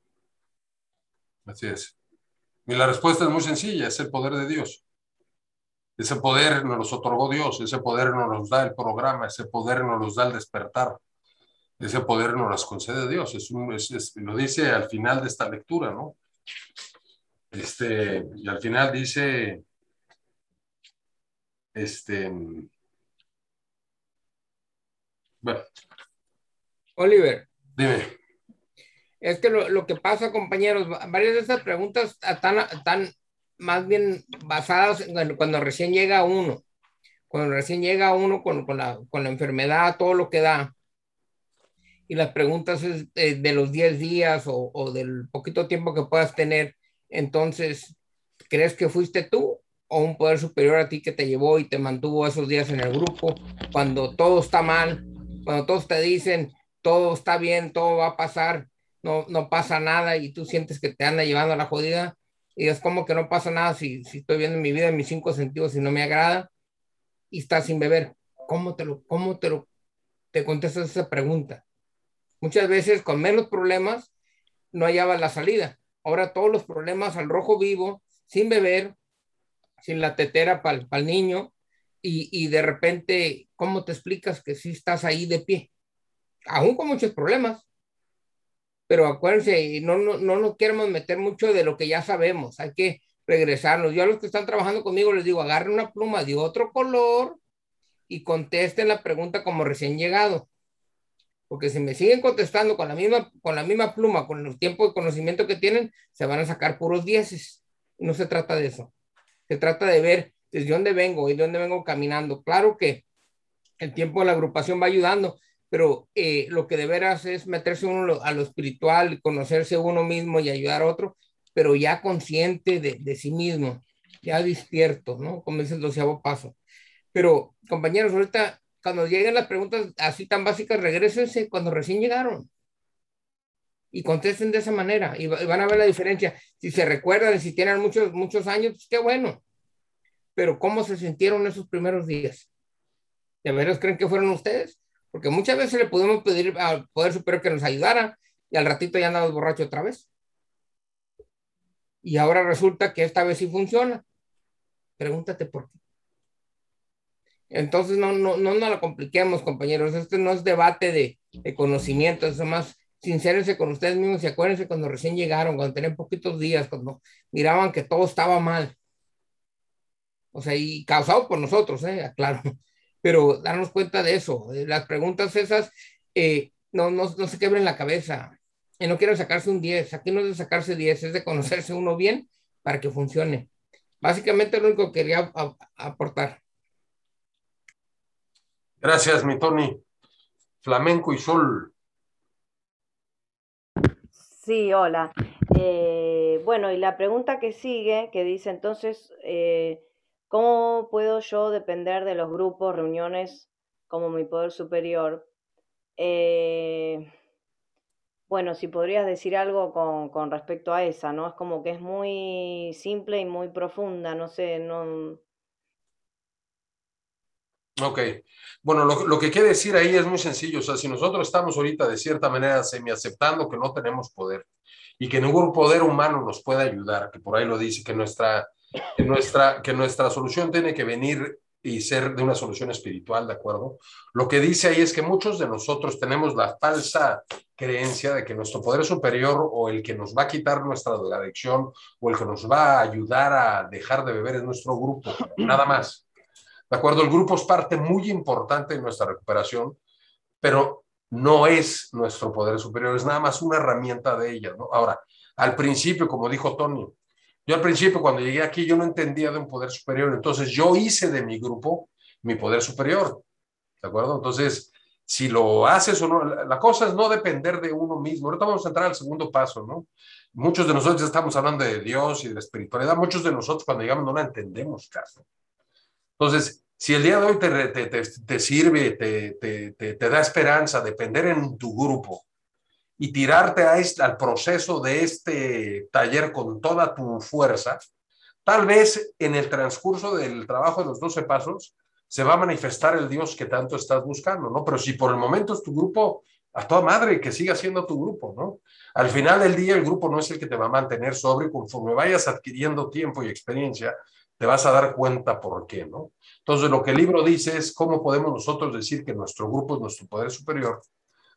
Así es. Y la respuesta es muy sencilla, es el poder de Dios. Ese poder nos los otorgó Dios, ese poder nos los da el programa, ese poder nos los da el despertar, ese poder nos las concede Dios. Lo dice al final de esta lectura, ¿no? Y al final dice, bueno. Oliver. Dime. Es que lo que pasa, compañeros, varias de esas preguntas están más bien basadas en cuando recién llega uno. Cuando recién llega uno con la enfermedad, todo lo que da. Y las preguntas es de los 10 días o del poquito tiempo que puedas tener. Entonces, ¿crees que fuiste tú o un poder superior a ti que te llevó y te mantuvo esos días en el grupo? Cuando todo está mal, cuando todos te dicen, todo está bien, todo va a pasar, no pasa nada y tú sientes que te anda llevando a la jodida y es como que no pasa nada si estoy viendo mi vida en mis 5 sentidos y no me agrada y estás sin beber. ¿Cómo te contestas esa pregunta? Muchas veces con menos problemas no hallabas la salida. Ahora todos los problemas al rojo vivo, sin beber, sin la tetera para el niño y de repente, ¿cómo te explicas que sí estás ahí de pie? Aún con muchos problemas. Pero acuérdense, no nos queremos meter mucho de lo que ya sabemos. Hay que regresarnos. Yo a los que están trabajando conmigo les digo, agarren una pluma de otro color y contesten la pregunta como recién llegado. Porque si me siguen contestando con la misma pluma, con el tiempo de conocimiento que tienen, se van a sacar puros 10. No se trata de eso. Se trata de ver desde dónde vengo y de dónde vengo caminando. Claro que el tiempo de la agrupación va ayudando, pero lo que de veras es meterse uno a lo espiritual, conocerse uno mismo y ayudar a otro, pero ya consciente de sí mismo, ya despierto, ¿no? Como dice el 12º paso. Pero, compañeros, ahorita cuando lleguen las preguntas así tan básicas, regrésense cuando recién llegaron y contesten de esa manera y van a ver la diferencia. Si se recuerdan, si tienen muchos años, pues qué bueno. Pero ¿cómo se sintieron esos primeros días? ¿De veras creen que fueron ustedes? Porque muchas veces le pudimos pedir al Poder Superior que nos ayudara y al ratito ya andamos borrachos otra vez. Y ahora resulta que esta vez sí funciona. Pregúntate por qué. Entonces no la compliquemos, compañeros. Este no es debate de conocimiento, es más, sincérense con ustedes mismos y acuérdense cuando recién llegaron, cuando tenían poquitos días, cuando miraban que todo estaba mal. O sea, y causado por nosotros, claro. Pero darnos cuenta de eso. Las preguntas esas no se quebren la cabeza. Y no quieren sacarse un 10. Aquí no es de sacarse 10, es de conocerse uno bien para que funcione. Básicamente lo único que quería aportar. Gracias, mi Tony. Flamenco y Sol. Sí, hola. Bueno, y la pregunta que sigue, que dice entonces, ¿cómo puedo yo depender de los grupos, reuniones como mi poder superior? Bueno, si podrías decir algo con respecto a esa, ¿no? Es como que es muy simple y muy profunda, no sé, no... Ok, bueno, lo que quiere decir ahí es muy sencillo, o sea, si nosotros estamos ahorita de cierta manera semi-aceptando que no tenemos poder y que ningún poder humano nos puede ayudar, que por ahí lo dice, que nuestra solución tiene que venir y ser de una solución espiritual, ¿de acuerdo? Lo que dice ahí es que muchos de nosotros tenemos la falsa creencia de que nuestro poder superior o el que nos va a quitar nuestra adicción o el que nos va a ayudar a dejar de beber es nuestro grupo, nada más. ¿De acuerdo? El grupo es parte muy importante de nuestra recuperación, pero no es nuestro poder superior, es nada más una herramienta de ella, ¿no? Ahora, al principio, como dijo Tony, yo al principio cuando llegué aquí yo no entendía de un poder superior, entonces yo hice de mi grupo mi poder superior, ¿de acuerdo? Entonces, si lo haces o no, la cosa es no depender de uno mismo. Ahorita vamos a entrar al segundo paso, ¿no? Muchos de nosotros ya estamos hablando de Dios y de la espiritualidad, muchos de nosotros cuando llegamos no la entendemos, caso. Entonces, si el día de hoy te sirve, te da esperanza depender en tu grupo y tirarte al proceso de este taller con toda tu fuerza, tal vez en el transcurso del trabajo de los 12 pasos se va a manifestar el Dios que tanto estás buscando, ¿no? Pero si por el momento es tu grupo, a toda madre, que siga siendo tu grupo, ¿no? Al final del día el grupo no es el que te va a mantener sobrio, conforme vayas adquiriendo tiempo y experiencia, te vas a dar cuenta por qué, ¿no? Entonces, lo que el libro dice es cómo podemos nosotros decir que nuestro grupo es nuestro poder superior,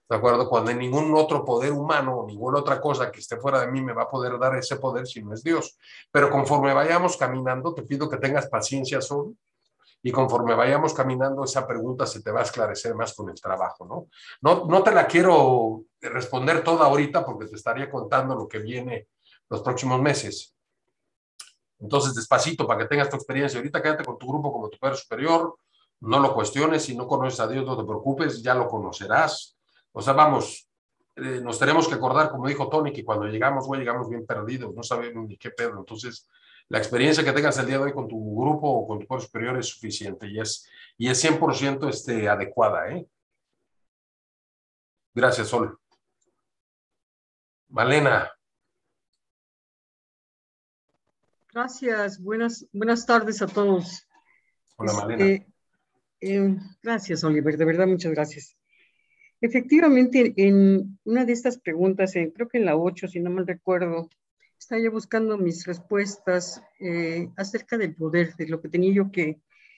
¿de acuerdo? Cuando ningún otro poder humano o ninguna otra cosa que esté fuera de mí me va a poder dar ese poder si no es Dios. Pero conforme vayamos caminando, te pido que tengas paciencia, Sol, y conforme vayamos caminando, esa pregunta se te va a esclarecer más con el trabajo, ¿no? No te la quiero responder toda ahorita porque te estaría contando lo que viene los próximos meses. Entonces, despacito, para que tengas tu experiencia. Ahorita quédate con tu grupo como tu padre superior, no lo cuestiones, si no conoces a Dios, no te preocupes, ya lo conocerás. O sea, vamos, nos tenemos que acordar, como dijo Tony, que cuando llegamos, güey, llegamos bien perdidos, no sabemos ni qué pedo. Entonces, la experiencia que tengas el día de hoy con tu grupo o con tu padre superior es suficiente y es 100% adecuada, ¿eh? Gracias, Sol. Malena. Gracias, buenas tardes a todos. Hola, Malena. Gracias, Oliver, de verdad, muchas gracias. Efectivamente, en una de estas preguntas, creo que en la 8, si no mal recuerdo, estaba yo buscando mis respuestas acerca del poder, de lo que tenía yo que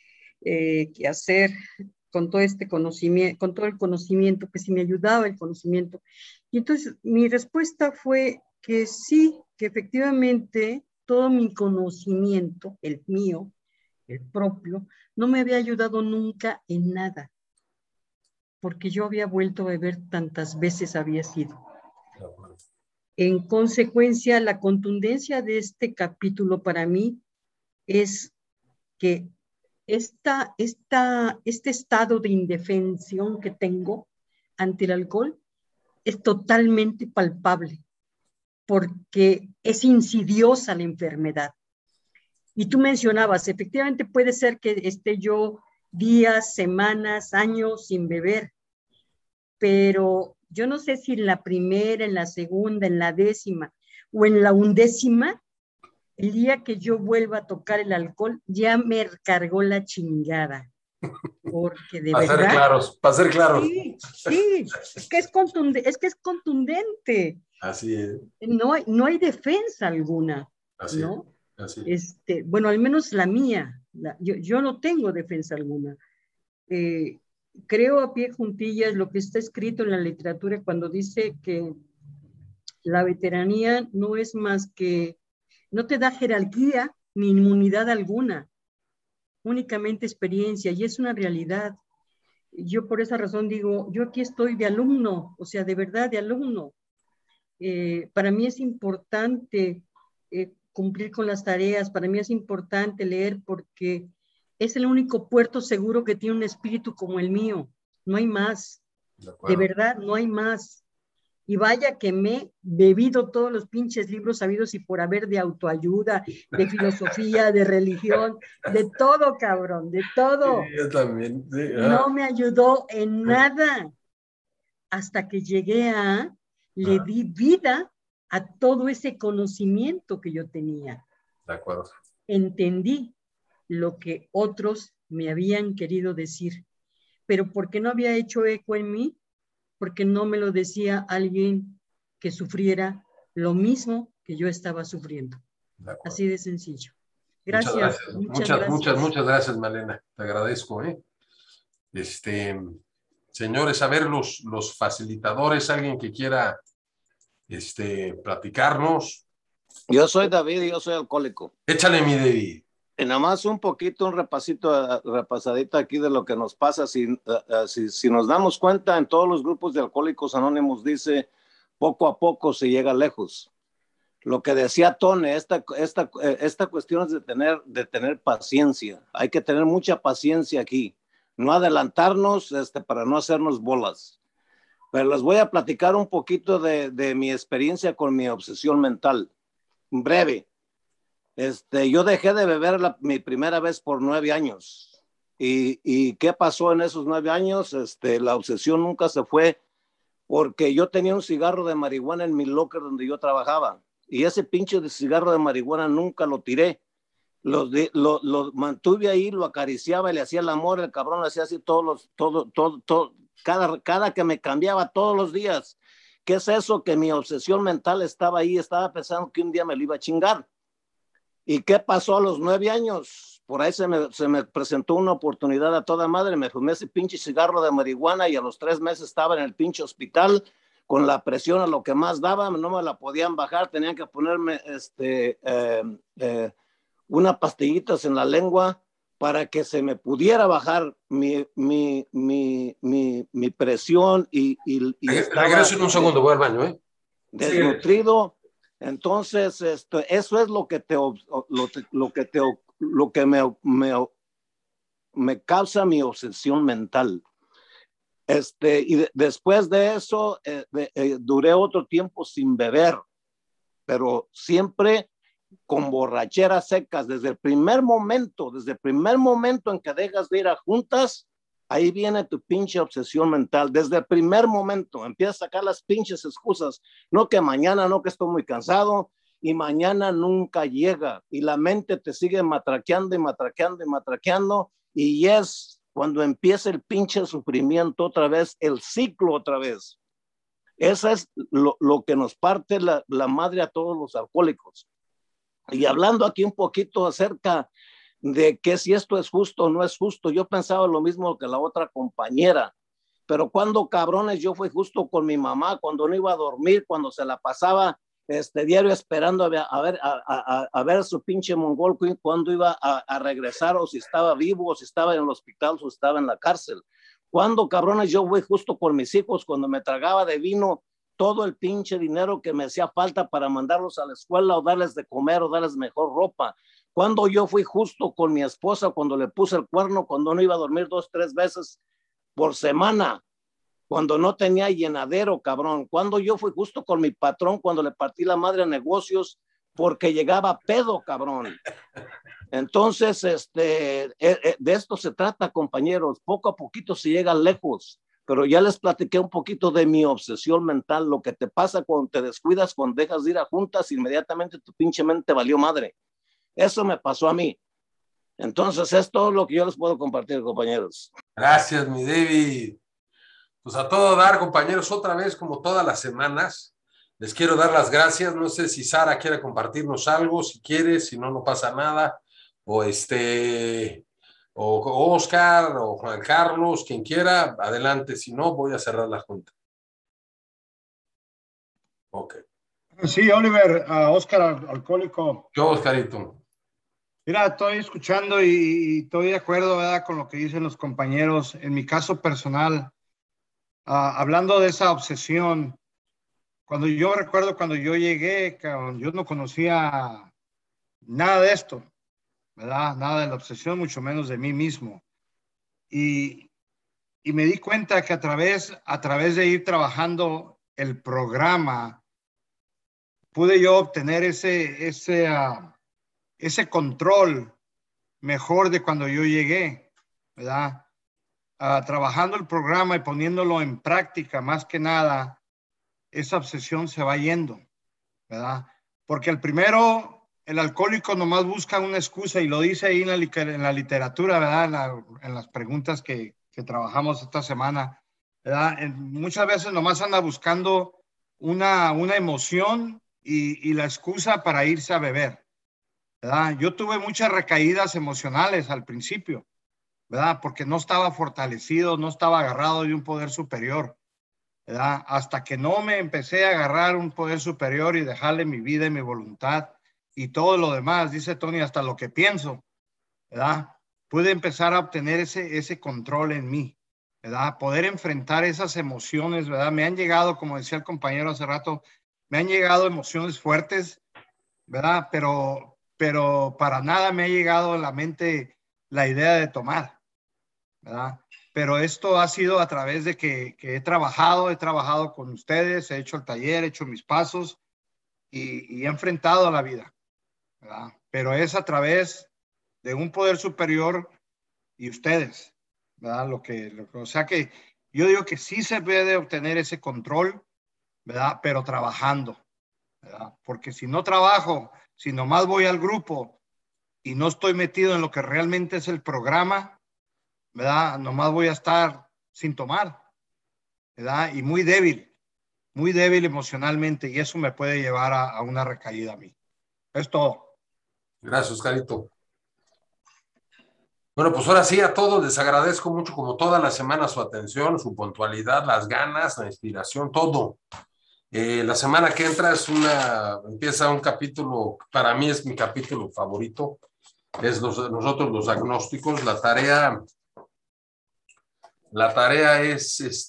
hacer con todo este conocimiento, con todo el conocimiento, que si me ayudaba el conocimiento. Y entonces mi respuesta fue que sí, que efectivamente todo mi conocimiento, el mío, el propio, no me había ayudado nunca en nada, porque yo había vuelto a beber tantas veces había sido. En consecuencia, la contundencia de este capítulo para mí es que este estado de indefensión que tengo ante el alcohol es totalmente palpable, porque es insidiosa la enfermedad. Y tú mencionabas, efectivamente puede ser que esté yo días, semanas, años sin beber, pero yo no sé si en la primera, en la segunda, en la 10ª o en la 11ª, el día que yo vuelva a tocar el alcohol, ya me cargó la chingada. Porque de verdad... Para ser claros. Sí, es que es contundente. Así es. No hay defensa alguna, Así ¿no? Es. Así es. Bueno, al menos la mía. Yo no tengo defensa alguna. Creo a pie juntillas lo que está escrito en la literatura cuando dice que la veteranía no es más que... No te da jerarquía ni inmunidad alguna, únicamente experiencia, y es una realidad. Yo por esa razón digo, yo aquí estoy de alumno, o sea, de verdad de alumno. Para mí es importante cumplir con las tareas, para mí es importante leer porque es el único puerto seguro que tiene un espíritu como el mío, no hay más, de verdad no hay más. Y vaya que me he bebido todos los pinches libros sabidos y por haber de autoayuda, de filosofía, de religión, de todo, cabrón, de todo. Sí, yo también. Sí, no me ayudó en nada hasta que llegué le di vida a todo ese conocimiento que yo tenía. De acuerdo. Entendí lo que otros me habían querido decir, pero porque no había hecho eco en mí, porque no me lo decía alguien que sufriera lo mismo que yo estaba sufriendo. Así de sencillo. Gracias. Muchas gracias, Malena. Te agradezco. Señores, a ver, los facilitadores, alguien que quiera platicarnos. Yo soy David y yo soy alcohólico. Échale, mi David. Y nada más un repasadito aquí de lo que nos pasa. Si nos damos cuenta, en todos los grupos de Alcohólicos Anónimos dice, poco a poco se llega lejos. Lo que decía Tony, esta cuestión es de tener paciencia. Hay que tener mucha paciencia aquí. No adelantarnos para no hacernos bolas. Pero les voy a platicar un poquito de mi experiencia con mi obsesión mental. Breve. Yo dejé de beber mi primera vez por 9 años. ¿Y qué pasó en esos 9 años? La obsesión nunca se fue porque yo tenía un cigarro de marihuana en mi locker donde yo trabajaba. Y ese pinche de cigarro de marihuana nunca lo tiré. Lo mantuve ahí, lo acariciaba, le hacía el amor, el cabrón le hacía así cada que me cambiaba todos los días. ¿Qué es eso? Que mi obsesión mental estaba ahí, estaba pensando que un día me lo iba a chingar. ¿Y qué pasó a los 9 años? Por ahí se me presentó una oportunidad a toda madre, me fumé ese pinche cigarro de marihuana y a los 3 meses estaba en el pinche hospital con la presión a lo que más daba, no me la podían bajar, tenían que ponerme unas pastillitas en la lengua para que se me pudiera bajar mi presión y regreso en un segundo, voy al baño, desnutrido. Entonces, eso es lo que me causa mi obsesión mental. Y después de eso, duré otro tiempo sin beber, pero siempre con borracheras secas. Desde el primer momento en que dejas de ir a juntas, ahí viene tu pinche obsesión mental. Desde el primer momento empiezas a sacar las pinches excusas. No que mañana, no que estoy muy cansado, y mañana nunca llega. Y la mente te sigue matraqueando y matraqueando y matraqueando. Y es cuando empieza el pinche sufrimiento otra vez, el ciclo otra vez. Eso es lo que nos parte la madre a todos los alcohólicos. Y hablando aquí un poquito acerca de que si esto es justo o no es justo, yo pensaba lo mismo que la otra compañera, pero cuando cabrones yo fui justo con mi mamá, cuando no iba a dormir, cuando se la pasaba diario esperando a ver su pinche mongol, cuando iba a regresar, o si estaba vivo, o si estaba en el hospital, o si estaba en la cárcel. Cuando cabrones yo fui justo con mis hijos, cuando me tragaba de vino todo el pinche dinero que me hacía falta para mandarlos a la escuela o darles de comer o darles mejor ropa. Cuando yo fui justo con mi esposa, cuando le puse el cuerno, cuando no iba a dormir 2, 3 veces por semana, cuando no tenía llenadero, cabrón. Cuando yo fui justo con mi patrón, cuando le partí la madre a negocios porque llegaba pedo, cabrón. Entonces, de esto se trata, compañeros. Poco a poquito se llega lejos. Pero ya les platiqué un poquito de mi obsesión mental, lo que te pasa cuando te descuidas, cuando dejas de ir a juntas, inmediatamente tu pinche mente valió madre. Eso me pasó a mí. Entonces es todo lo que yo les puedo compartir, compañeros. Gracias, mi David. Pues a todo dar, compañeros, otra vez, como todas las semanas, les quiero dar las gracias. No sé si Sara quiere compartirnos algo, si quiere, si no, no pasa nada. O o Oscar, o Juan Carlos, quien quiera, adelante. Si no, voy a cerrar la junta. Ok. Sí, Oliver, Oscar, alcohólico. Yo, Oscarito. Mira, estoy escuchando y estoy de acuerdo, ¿verdad?, con lo que dicen los compañeros. En mi caso personal, hablando de esa obsesión, cuando yo llegué, yo no conocía nada de esto, ¿verdad? Nada de la obsesión, mucho menos de mí mismo. Y me di cuenta que a través de ir trabajando el programa, pude yo obtener ese control mejor de cuando yo llegué, ¿verdad? Trabajando el programa y poniéndolo en práctica, más que nada, esa obsesión se va yendo, ¿verdad? Porque el alcohólico nomás busca una excusa, y lo dice ahí en la literatura, ¿verdad? En las preguntas que trabajamos esta semana, ¿verdad? Muchas veces nomás anda buscando una emoción y la excusa para irse a beber, ¿verdad? Yo tuve muchas recaídas emocionales al principio, ¿verdad? Porque no estaba fortalecido, no estaba agarrado de un poder superior, ¿verdad? Hasta que no me empecé a agarrar un poder superior y dejarle mi vida y mi voluntad y todo lo demás, dice Tony, hasta lo que pienso, ¿verdad? Pude empezar a obtener ese control en mí, ¿verdad? Poder enfrentar esas emociones, ¿verdad? Me han llegado, como decía el compañero hace rato, me han llegado emociones fuertes, ¿verdad? Pero para nada me ha llegado a la mente la idea de tomar, ¿verdad? Pero esto ha sido a través de que he trabajado con ustedes, he hecho el taller, he hecho mis pasos y he enfrentado a la vida, ¿verdad? Pero es a través de un poder superior y ustedes, ¿verdad? O sea que yo digo que sí se puede obtener ese control, ¿verdad? Pero trabajando, ¿verdad? Porque si no trabajo, si nomás voy al grupo y no estoy metido en lo que realmente es el programa, ¿verdad? Nomás voy a estar sin tomar, ¿verdad? Y muy débil emocionalmente, y eso me puede llevar a una recaída a mí. Es todo. Gracias, Oscarito. Bueno, pues ahora sí, a todos les agradezco mucho, como toda la semana, su atención, su puntualidad, las ganas, la inspiración, todo. La semana que entra empieza un capítulo, para mí es mi capítulo favorito, es nosotros los agnósticos. La tarea es,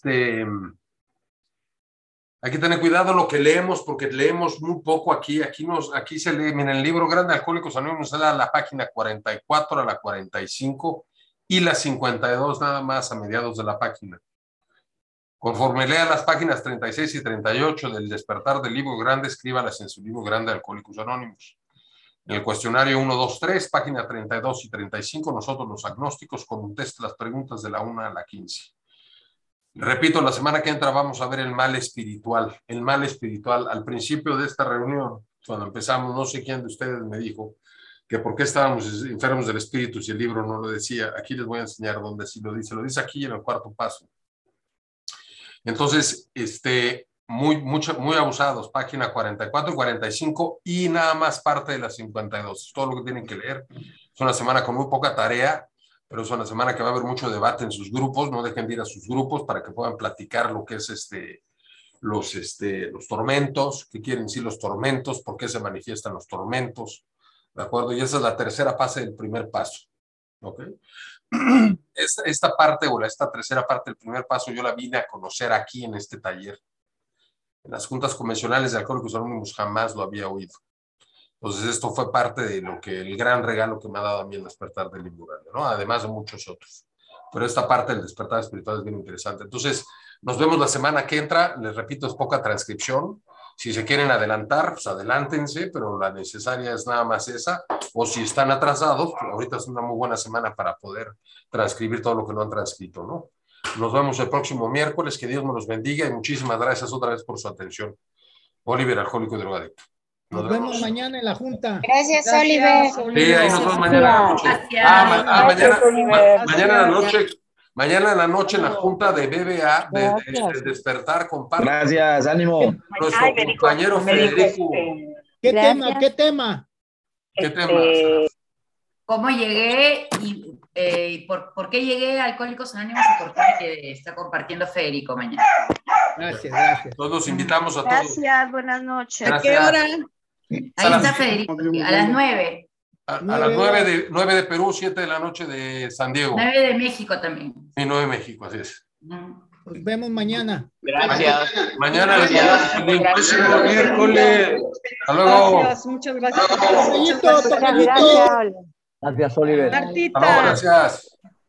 hay que tener cuidado lo que leemos, porque leemos muy poco aquí. Aquí se lee, en el libro grande Alcohólicos Anónimos se da la página 44 a la 45 y la 52 nada más a mediados de la página. Conforme lea las páginas 36 y 38 del despertar del libro grande, escríbalas en su libro grande Alcohólicos Anónimos. En el cuestionario 1, 2, 3, página 32 y 35, nosotros los agnósticos contesta las preguntas de la 1 a la 15. Repito, la semana que entra vamos a ver el mal espiritual. El mal espiritual. Al principio de esta reunión, cuando empezamos, no sé quién de ustedes me dijo que por qué estábamos enfermos del espíritu si el libro no lo decía. Aquí les voy a enseñar dónde sí lo dice. Lo dice aquí en el cuarto paso. Entonces, muy abusados, página 44 y 45 y nada más parte de las 52. Es todo lo que tienen que leer. Es una semana con muy poca tarea, pero es una semana que va a haber mucho debate en sus grupos. No dejen de ir a sus grupos para que puedan platicar lo que es los tormentos, qué quieren decir los tormentos, por qué se manifiestan los tormentos, ¿de acuerdo? Y esa es la tercera fase del primer paso, ¿ok? Esta parte o esta tercera parte del primer paso yo la vine a conocer aquí en este taller. En las juntas convencionales de Alcohólicos Anónimos jamás lo había oído. Entonces esto fue parte de el gran regalo que me ha dado a mí el despertar del libro grande, ¿no? Además de muchos otros. Pero esta parte del despertar espiritual es bien interesante. Entonces nos vemos la semana que entra. Les repito, es poca transcripción. Si se quieren adelantar, pues adelántense, pero la necesaria es nada más esa. O si están atrasados, pues ahorita es una muy buena semana para poder transcribir todo lo que no han transcrito, ¿no? Nos vemos el próximo miércoles. Que Dios me los bendiga y muchísimas gracias otra vez por su atención. Oliver, alcohólico y drogadicto. Nos vemos mañana en la junta. Gracias, Oliver. Sí, ahí nos vemos mañana en la noche. Mañana en la noche en la junta de BBA, de Despertar, comparte. Gracias, ánimo. Nuestro compañero Federico. ¿Qué tema? ¿Qué tema? ¿Qué tema? ¿Cómo llegué y por qué llegué a Alcohólicos Anónimos y por qué está compartiendo Federico mañana? Gracias. Todos los invitamos a todos. Gracias, buenas noches. ¿A qué hora? Ahí está Federico, a las 9. A las 9 de Perú, 7 de la noche de San Diego. 9 de México también. Sí, 9 de México, así es. Nos vemos mañana. Gracias. Mañana. Gracias. Próximo miércoles. Hasta luego. Gracias, muchas gracias. Tocañito. Gracias, Oliver. Martita. Hasta luego, gracias.